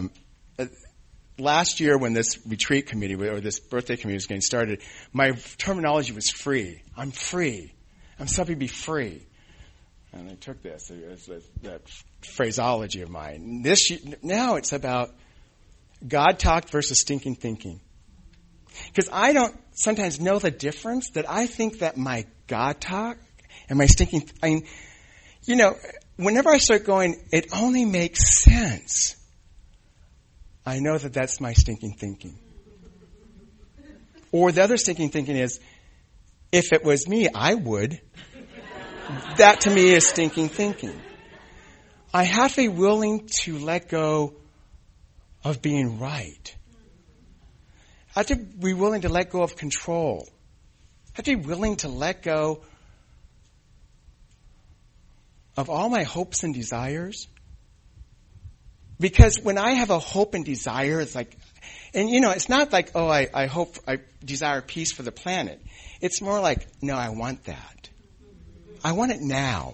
Last year when this retreat committee, or this birthday committee was getting started, my terminology was free. I'm free. I'm supposed to be free. And I took this, that phraseology of mine. Now it's about God talk versus stinking thinking. Because I don't sometimes know the difference, that I think that my God talk and my stinking, whenever I start going, it only makes sense, I know that that's my stinking thinking. Or the other stinking thinking is, if it was me, I would. That to me is stinking thinking. I have to be willing to let go of being right. I have to be willing to let go of control. I have to be willing to let go of all my hopes and desires. Because when I have a hope and desire, it's like, and it's not like, oh, I desire peace for the planet. It's more like, no, I want that. I want it now.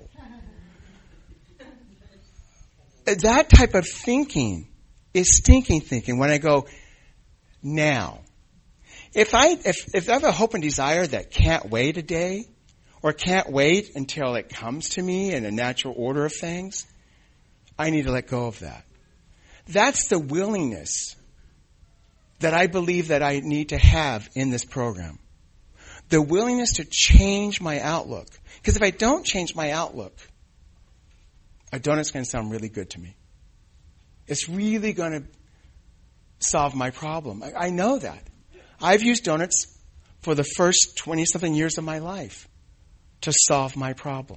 That type of thinking is stinking thinking when I go, now. If I have a hope and desire that can't wait a day, or can't wait until it comes to me in a natural order of things, I need to let go of that. That's the willingness that I believe that I need to have in this program. The willingness to change my outlook. Because if I don't change my outlook, a donut's going to sound really good to me. It's really going to solve my problem. I know that. I've used donuts for the first 20-something years of my life to solve my problem.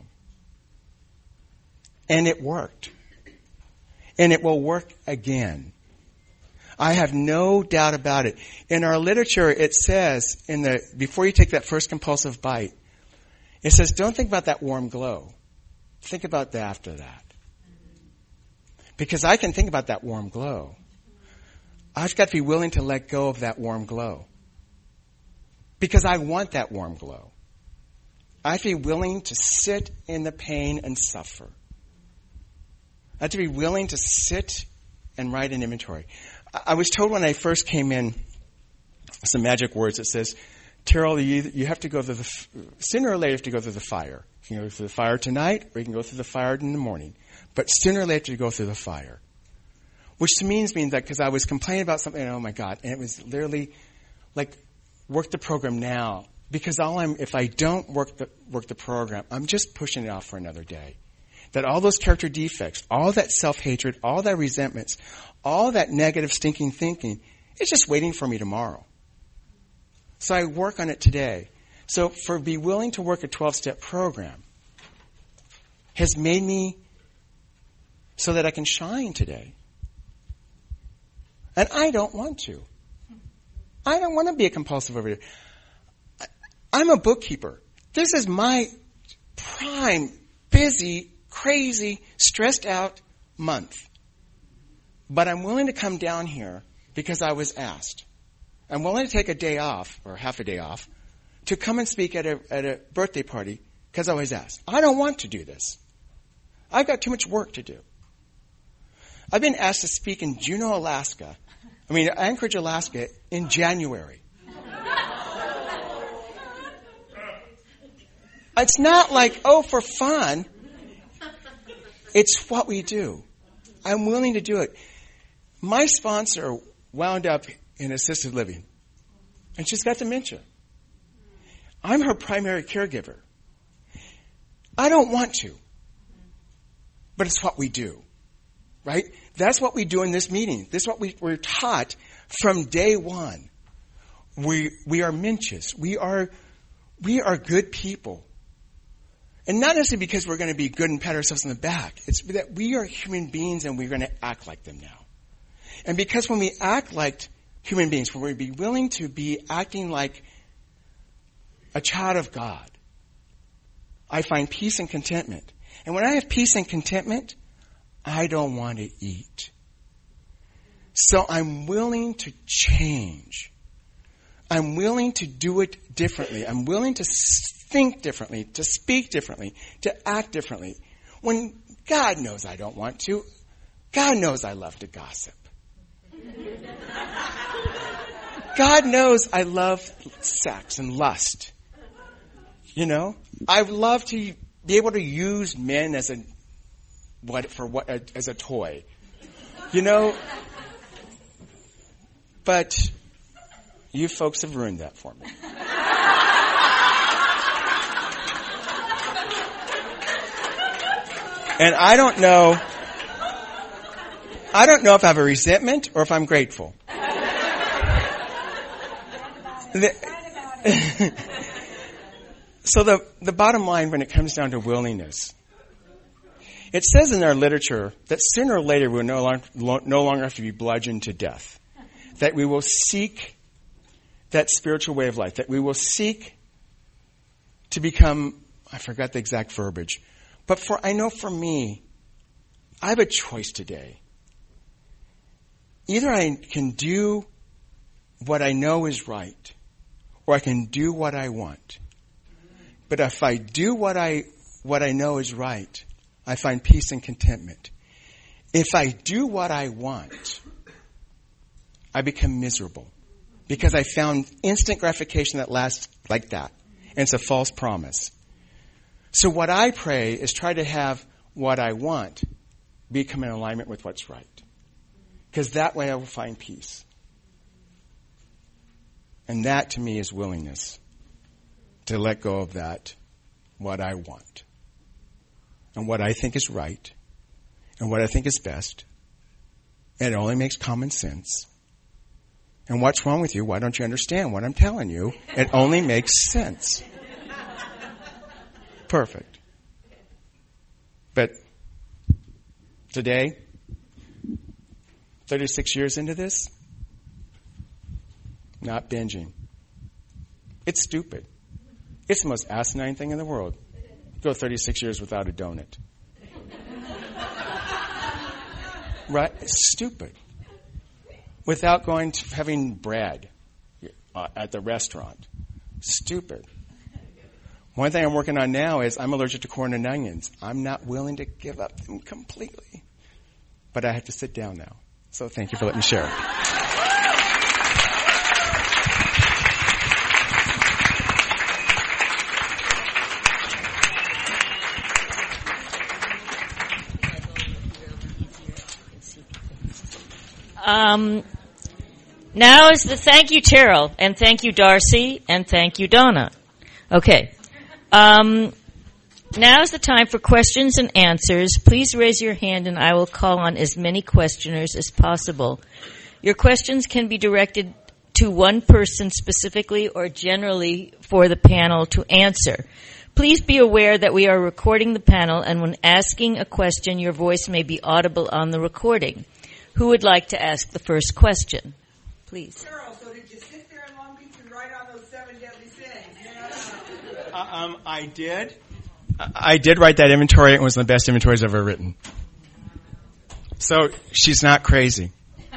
And it worked. And it will work again. I have no doubt about it. In our literature, it says, before you take that first compulsive bite, it says, don't think about that warm glow. Think about that after that. Because I can think about that warm glow. I've got to be willing to let go of that warm glow. Because I want that warm glow. I have to be willing to sit in the pain and suffer. I have to be willing to sit and write an inventory. I was told when I first came in some magic words that says, Terrell, you have to go through sooner or later you have to go through the fire. You can go through the fire tonight or you can go through the fire in the morning. But sooner or later you go through the fire. Which means that because I was complaining about something, and oh my God, and it was literally like, work the program now. Because if I don't work the program, I'm just pushing it off for another day. That all those character defects, all that self-hatred, all that resentments, all that negative stinking thinking, it's just waiting for me tomorrow. So I work on it today. So be willing to work a 12-step program has made me so that I can shine today. And I don't want to. I don't want to be a compulsive overeater. I'm a bookkeeper. This is my prime, busy, crazy, stressed out month. But I'm willing to come down here because I was asked. I'm willing to take a day off, or half a day off, to come and speak at a birthday party because I was asked. I don't want to do this. I've got too much work to do. I've been asked to speak in Anchorage, Alaska in January. It's not like, for fun. It's what we do. I'm willing to do it. My sponsor wound up in assisted living, and she's got dementia. I'm her primary caregiver. I don't want to, but it's what we do, right? That's what we do in this meeting. This is what we're taught from day one. We are minches. We are good people. And not necessarily because we're going to be good and pat ourselves on the back. It's that we are human beings and we're going to act like them now. And because when we act like human beings, when we be willing to be acting like a child of God, I find peace and contentment. And when I have peace and contentment, I don't want to eat. So I'm willing to change. I'm willing to do it differently. I'm willing to think differently, to speak differently, to act differently. When God knows I don't want to, God knows I love to gossip. God knows I love sex and lust. I love to be able to use men as a toy. But you folks have ruined that for me. And I don't know if I have a resentment or if I'm grateful. So the bottom line when it comes down to willingness It says in our literature that sooner or later we will no longer have to be bludgeoned to death. That we will seek that spiritual way of life. That we will seek to become, I forgot the exact verbiage, but I know for me, I have a choice today. Either I can do what I know is right, or I can do what I want. But if I do what I know is right, I find peace and contentment. If I do what I want, I become miserable. Because I found instant gratification that lasts like that. And it's a false promise. So what I pray is try to have what I want become in alignment with what's right. Because that way I will find peace. And that to me is willingness to let go of that, what I want. And what I think is right. And what I think is best. And it only makes common sense. And what's wrong with you? Why don't you understand what I'm telling you? It only makes sense. Perfect. But today, 36 years into this, not binging. It's stupid. It's the most asinine thing in the world. Go 36 years without a donut. Right? It's stupid. Without going to having bread at the restaurant. Stupid. One thing I'm working on now is I'm allergic to corn and onions. I'm not willing to give up them completely. But I have to sit down now. So thank you for letting me share.
Now is the thank you, Terrell, and thank you, Darcy, and thank you, Donna. Okay. Now is the time for questions and answers. Please raise your hand and I will call on as many questioners as possible. Your questions can be directed to one person specifically or generally for the panel to answer. Please be aware that we are recording the panel, and when asking a question, your voice may be audible on the recording. Who would like to ask the first question? Please.
Carol, so did you sit there in Long Beach and write on those 7 deadly sins?
I did. I did write that inventory. It was the best inventories I've ever written. So she's not crazy.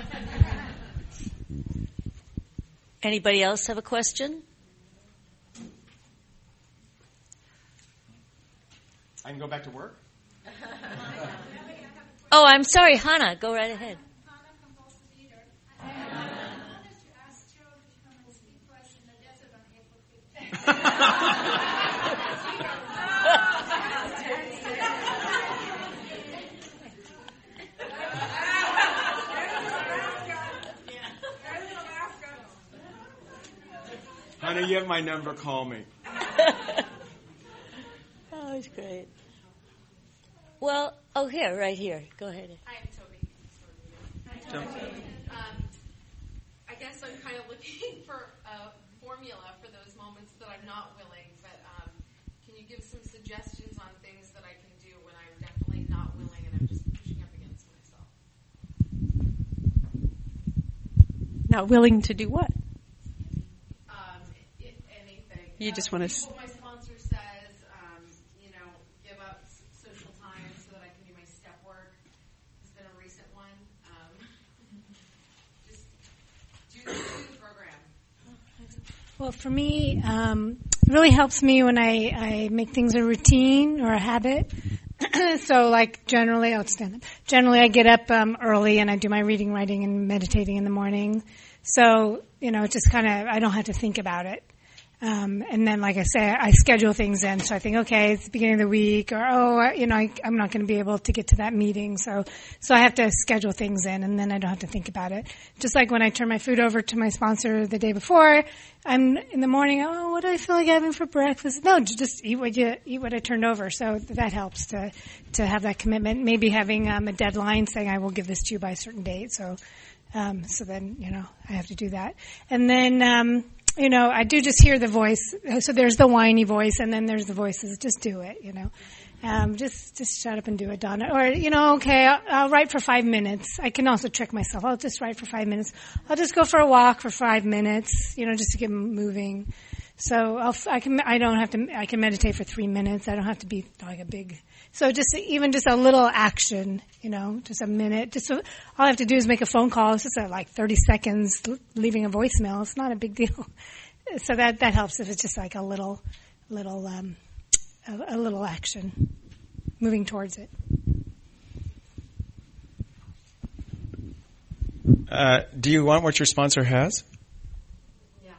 Anybody else have a question?
I can go back to work?
Oh, I'm sorry, Hannah. Go right ahead.
Honey, you have my number. Call me.
Oh, it's great. Well, here, right here. Go ahead.
Hi, I'm Toby. I guess I'm kind of looking for a formula for those moments that I'm not willing, but can you give some suggestions on things that I can do when I'm definitely not willing and I'm just pushing up against myself?
Not willing to do what?
Anything.
You just want to...
What my sponsor says, give up social time so that I can do my step work. It's been a recent one. Just do the program.
Well, for me, it really helps me when I make things a routine or a habit. So, like, generally, Generally, I get up early and I do my reading, writing, and meditating in the morning. So, it's just kind of, I don't have to think about it. And then, like I say, I schedule things in. So I think, okay, it's the beginning of the week, or, I'm not going to be able to get to that meeting. So I have to schedule things in, and then I don't have to think about it. Just like when I turn my food over to my sponsor the day before, I'm in the morning, what do I feel like having for breakfast? No, just eat what I turned over. So that helps to have that commitment. Maybe having a deadline saying I will give this to you by a certain date. So then, I have to do that. And then, I do just hear the voice. So there's the whiny voice, and then there's the voices. Just do it, Just shut up and do it, Donna. Or, okay, I'll write for 5 minutes. I can also trick myself. I'll just write for 5 minutes. I'll just go for a walk for 5 minutes, just to get moving. So I can meditate for 3 minutes. I don't have to be like a big, so just a little action, just a minute. All I have to do is make a phone call. It's just like 30 seconds leaving a voicemail. It's not a big deal. So that helps if it's just like a little action, moving towards it.
Do you want what your sponsor has?
Yeah.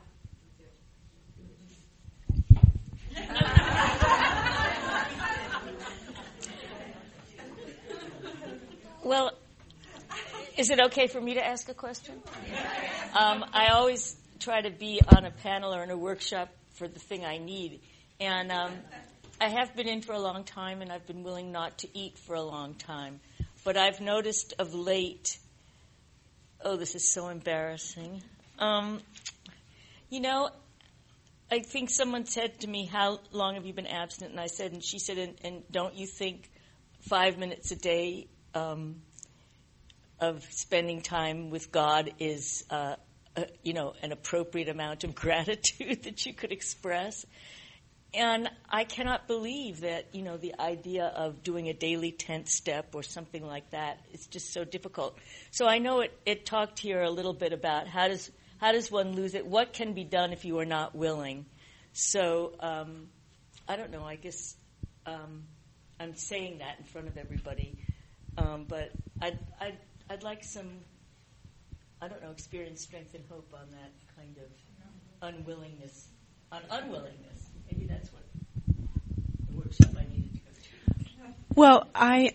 Well, is it okay for me to ask a question? I always try to be on a panel or in a workshop for the thing I need. And I have been in for a long time, and I've been willing not to eat for a long time. But I've noticed of late, this is so embarrassing. I think someone said to me, how long have you been abstinent? And she said, and don't you think 5 minutes a day of spending time with God is, an appropriate amount of gratitude that you could express? And I cannot believe that, the idea of doing a daily 10th step or something like that is just so difficult. So I know it talked here a little bit about how does one lose it? What can be done if you are not willing? So I don't know. I guess I'm saying that in front of everybody. But I'd like some, experience, strength, and hope on that kind of unwillingness. Maybe that's what the workshop I needed to go to.
Well, I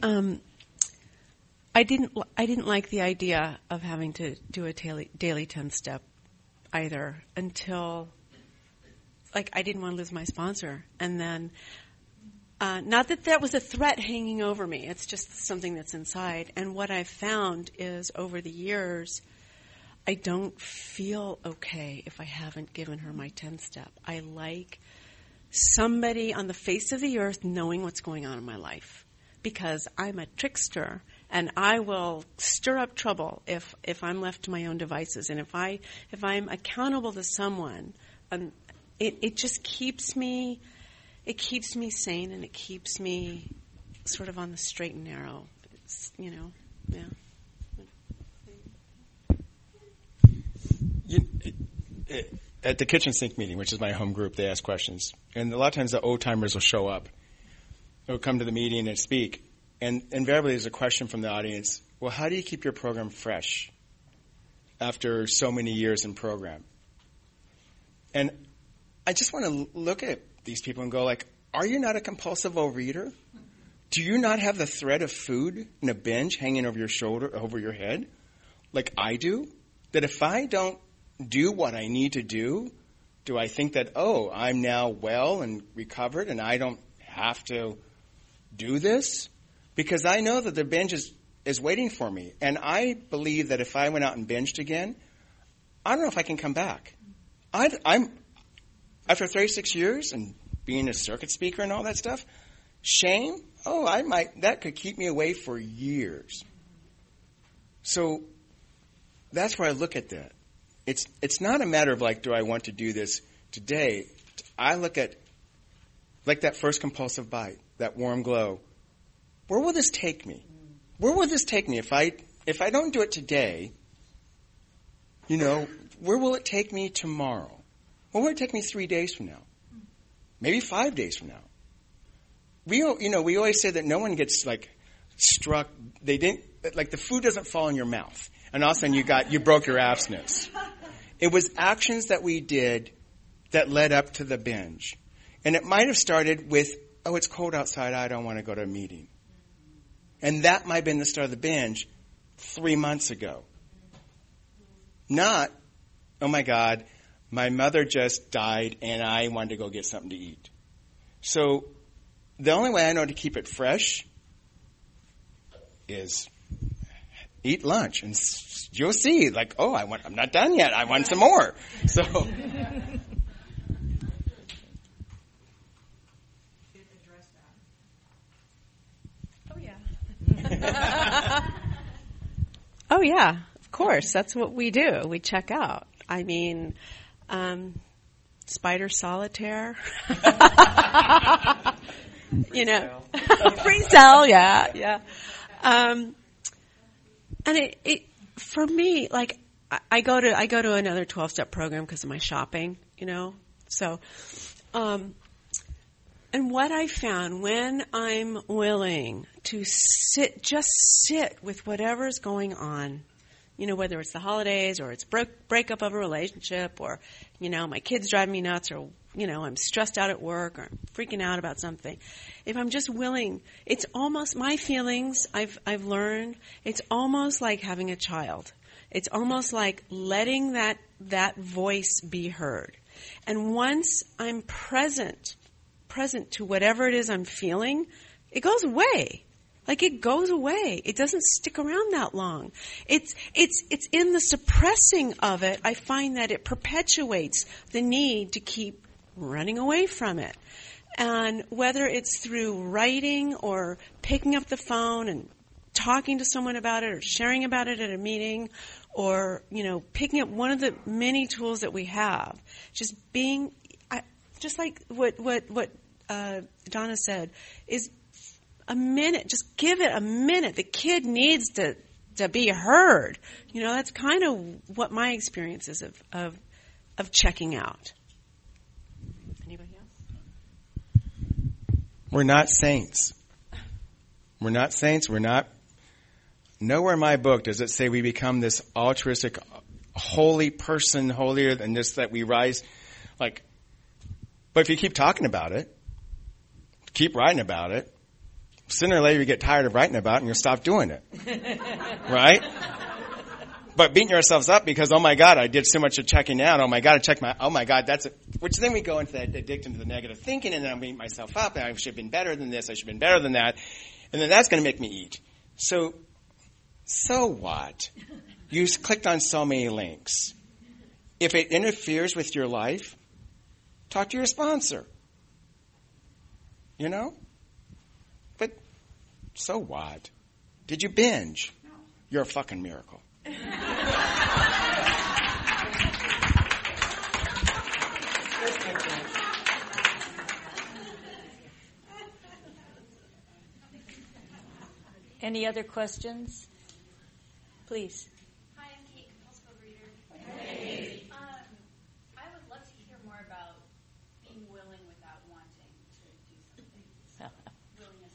didn't like the idea of having to do a daily 10 step either until, I didn't want to lose my sponsor. And then, not that was a threat hanging over me. It's just something that's inside. And what I've found is over the years, I don't feel okay if I haven't given her my 10 step. I like somebody on the face of the earth knowing what's going on in my life, because I'm a trickster and I will stir up trouble if I'm left to my own devices. And if I'm accountable to someone, it just keeps me sane, and it keeps me sort of on the straight and narrow. Yeah.
At the kitchen sink meeting, which is my home group, they ask questions. And a lot of times the old-timers will show up. They'll come to the meeting and speak. And invariably there's a question from the audience, well, how do you keep your program fresh after so many years in program? And I just want to look at these people and go are you not a compulsive overeater? Do you not have the thread of food in a binge hanging over your shoulder, over your head, like I do? That if I don't do what I need to do I think that, I'm now well and recovered and I don't have to do this? Because I know that the binge is waiting for me. And I believe that if I went out and binged again, I don't know if I can come back. I'm after 36 years and being a circuit speaker and all that stuff, shame, that could keep me away for years. So that's where I look at that. It's not a matter of do I want to do this today? I look at that first compulsive bite, that warm glow. Where will this take me? Where will this take me if I don't do it today? Where will it take me tomorrow? Where will it take me 3 days from now? Maybe 5 days from now. We always say that no one gets struck. They didn't the food doesn't fall in your mouth, and all of a sudden you broke your abstinence. It was actions that we did that led up to the binge. And it might have started with, it's cold outside, I don't want to go to a meeting. And that might have been the start of the binge 3 months ago. Not, oh my God, my mother just died and I wanted to go get something to eat. So the only way I know to keep it fresh is eat lunch, and you'll see, I'm not done yet. I want some more. So,
yeah, of course. That's what we do. We check out. I mean, spider solitaire. Free cell, yeah. And it for me, like, I go to another 12-step program because of my shopping, So, and what I found when I'm willing to sit with whatever's going on, whether it's the holidays or it's breakup of a relationship or, my kids drive me nuts or, I'm stressed out at work or I'm freaking out about something. If I'm just willing, it's almost my feelings I've learned. It's almost like having a child. It's almost like letting that voice be heard. And once I'm present to whatever it is I'm feeling, it goes away. Like, it goes away. It doesn't stick around that long. It's in the suppressing of it, I find that it perpetuates the need to keep running away from it. And whether it's through writing or picking up the phone and talking to someone about it or sharing about it at a meeting or, picking up one of the many tools that we have, just being, just like what Donna said, is a minute. Just give it a minute. The kid needs to be heard. That's kind of what my experience is of checking out. Anybody else?
We're not saints. Nowhere in my book does it say we become this altruistic, holy person, holier than this, that we rise. But if you keep talking about it, keep writing about it, sooner or later you get tired of writing about it and you'll stop doing it. Right? But beating yourselves up because, oh my God, I did so much of checking out. Oh my God, that's it. Which then we go into that addiction to the negative thinking, and then I'm beating myself up, and I should have been better than this, I should have been better than that. And then that's going to make me eat. So what? You clicked on so many links. If it interferes with your life, talk to your sponsor. But so what? Did you binge? No. You're a fucking miracle.
Any other questions? Please.
Hi, I'm Kate, compulsive reader. Hey. I would love to hear more about being willing without wanting to do something. Willingness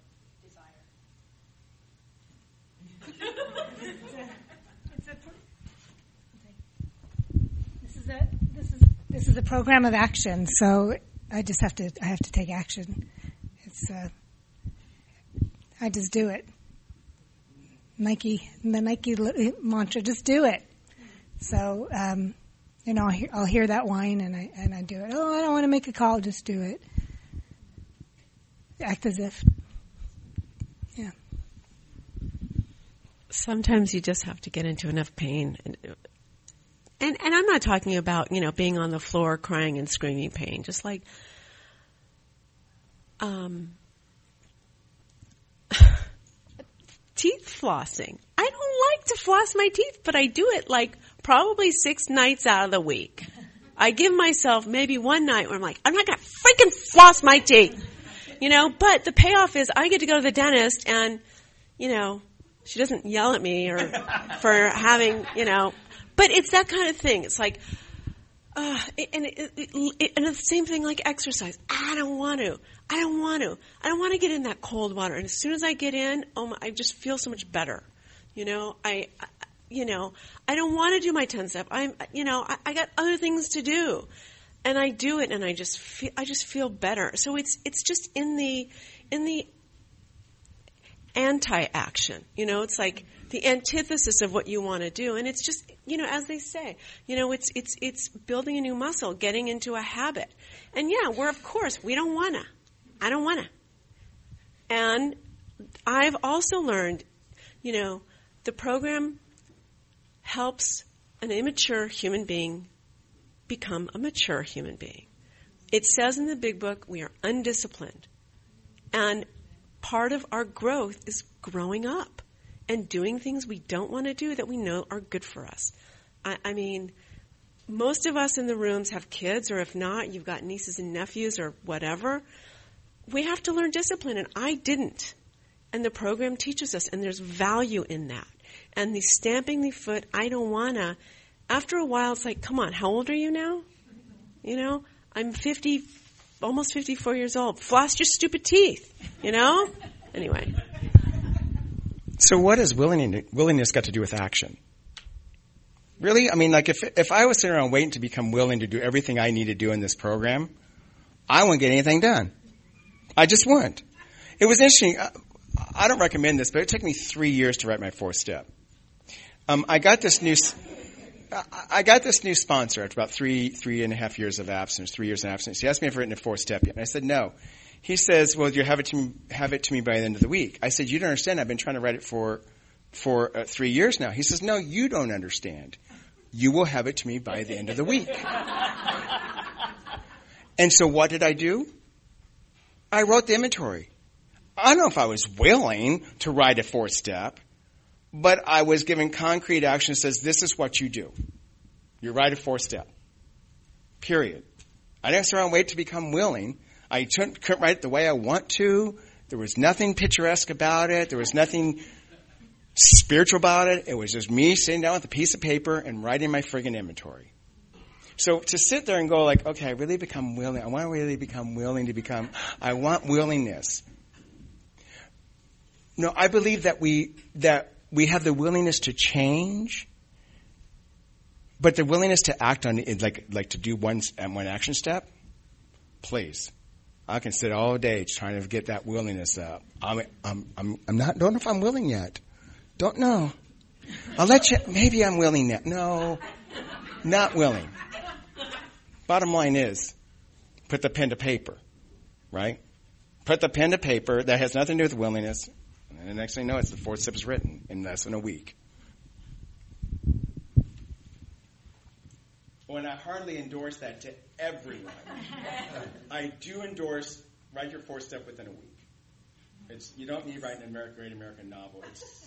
without desire.
This is a program of action, so I have to take action. I just do it. The Nike mantra, just do it. So, I'll hear that whine and I do it. Oh, I don't want to make a call, just do it. Act as if. Yeah.
Sometimes you just have to get into enough pain. And I'm not talking about, being on the floor crying and screaming pain. Just like, teeth flossing. I don't like to floss my teeth, but I do it probably 6 nights out of the week. I give myself maybe one night where I'm like, I'm not going to freaking floss my teeth. But the payoff is I get to go to the dentist and, she doesn't yell at me or for having, but it's that kind of thing. It's like, and it's the same thing like exercise. I don't want to get in that cold water. And as soon as I get in, I just feel so much better. I don't want to do my 10-step. I got other things to do, and I do it, and I just feel better. So it's just in the anti-action. It's like the antithesis of what you want to do, and it's just as they say, it's building a new muscle, getting into a habit, and we don't wanna. I don't wanna, and I've also learned, the program helps an immature human being become a mature human being. It says in the big book we are undisciplined, and part of our growth is growing up and doing things we don't want to do that we know are good for us. I mean, most of us in the rooms have kids, or if not, you've got nieces and nephews or whatever. We have to learn discipline, and I didn't. And the program teaches us, and there's value in that. And the stamping the foot, I don't wanna, after a while it's like, come on, how old are you now? You know, I'm 50, almost 54 years old. Floss your stupid teeth, you know? Anyway.
So what has willingness got to do with action? Really? I mean, like if I was sitting around waiting to become willing to do everything I need to do in this program, I wouldn't get anything done. I just wouldn't. It was interesting. I don't recommend this, but it took me 3 years to write my 4th step. I got this new sponsor after about three and a half years of abstinence, 3 years of abstinence. He asked me if I've written a 4th step yet, and I said no. He says, "Well, you have it to me by the end of the week." I said, "You don't understand. I've been trying to write it for 3 years now." He says, "No, you don't understand. You will have it to me by the end of the week." And so what did I do? I wrote the inventory. I don't know if I was willing to write a 4th step, but I was given concrete action that says, this is what you do. You write a 4th step. Period. I didn't sit around and wait to become willing. I couldn't write it the way I want to. There was nothing picturesque about it. There was nothing spiritual about it. It was just me sitting down with a piece of paper and writing my friggin' inventory. So to sit there and go like, okay, I really become willing. I want to really become willing to become. I want willingness. No, I believe that we have the willingness to change, but the willingness to act on it, like to do one action step. Please, I can sit all day trying to get that willingness up. I'm not. Don't know if I'm willing yet. Don't know. I'll let you. Maybe I'm willing now. No, not willing. Bottom line is, put the pen to paper, right? Put the pen to paper. That has nothing to do with willingness. And the next thing you know, it's the 4th step is written in less than a week. Well, and I hardly endorse that to everyone. I do endorse write your 4th step within a week. You don't need to write an great American novel.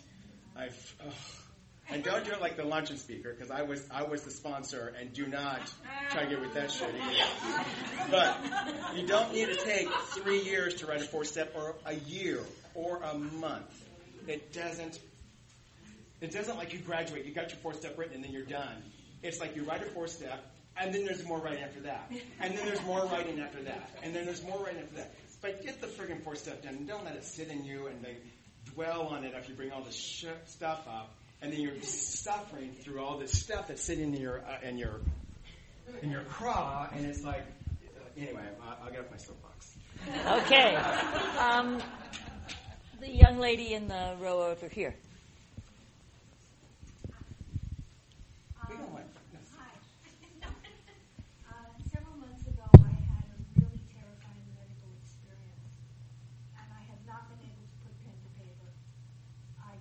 And don't do it like the luncheon speaker, because I was the sponsor, and do not try to get with that shit either. But you don't need to take 3 years to write a 4th step, or a year, or a month. It doesn't like you graduate, you got your 4th step written, and then you're done. It's like you write a 4th step, and then there's more writing after that. And then there's more writing after that. And then there's more writing after that. But get the friggin' 4th step done, and don't let it sit in you, and then dwell on it after you bring all this stuff up. And then you're suffering through all this stuff that's sitting in your craw, and it's like, anyway, I'll get off my soapbox.
Okay. The young lady in the row over here.
Several months ago, I had a really terrifying medical experience, and I have not been able to put pen to paper. I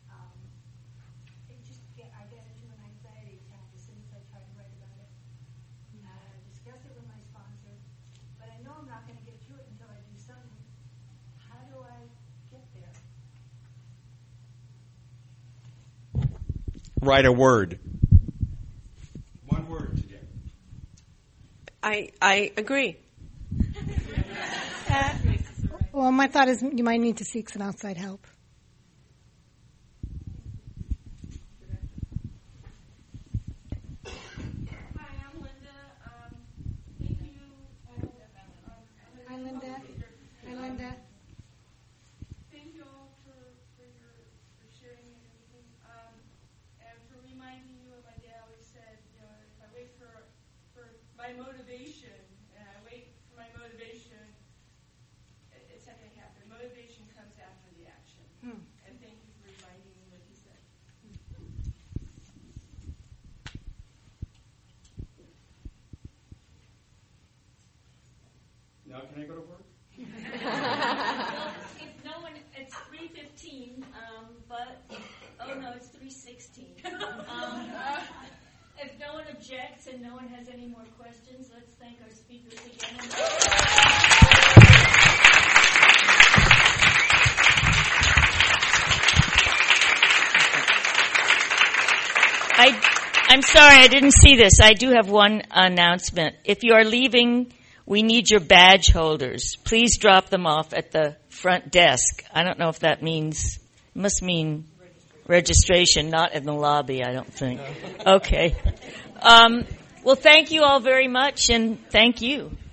get into an anxiety attack as soon as I try to write about it. I discuss it with my sponsor, but I know I'm not going to get through it until I do something. How do I get there?
Write a word. One word today.
I agree.
Well, my thought is you might need to seek some outside help.
Now can I go to work?
Well, if no one, it's 3:15, but, oh no, it's 3:16. If no one objects and no one has any more questions, let's thank our speakers again.
I'm sorry, I didn't see this. I do have one announcement. If you are leaving, we need your badge holders. Please drop them off at the front desk. I don't know if that must mean registration, not in the lobby, I don't think. Okay. Well, thank you all very much, and thank you.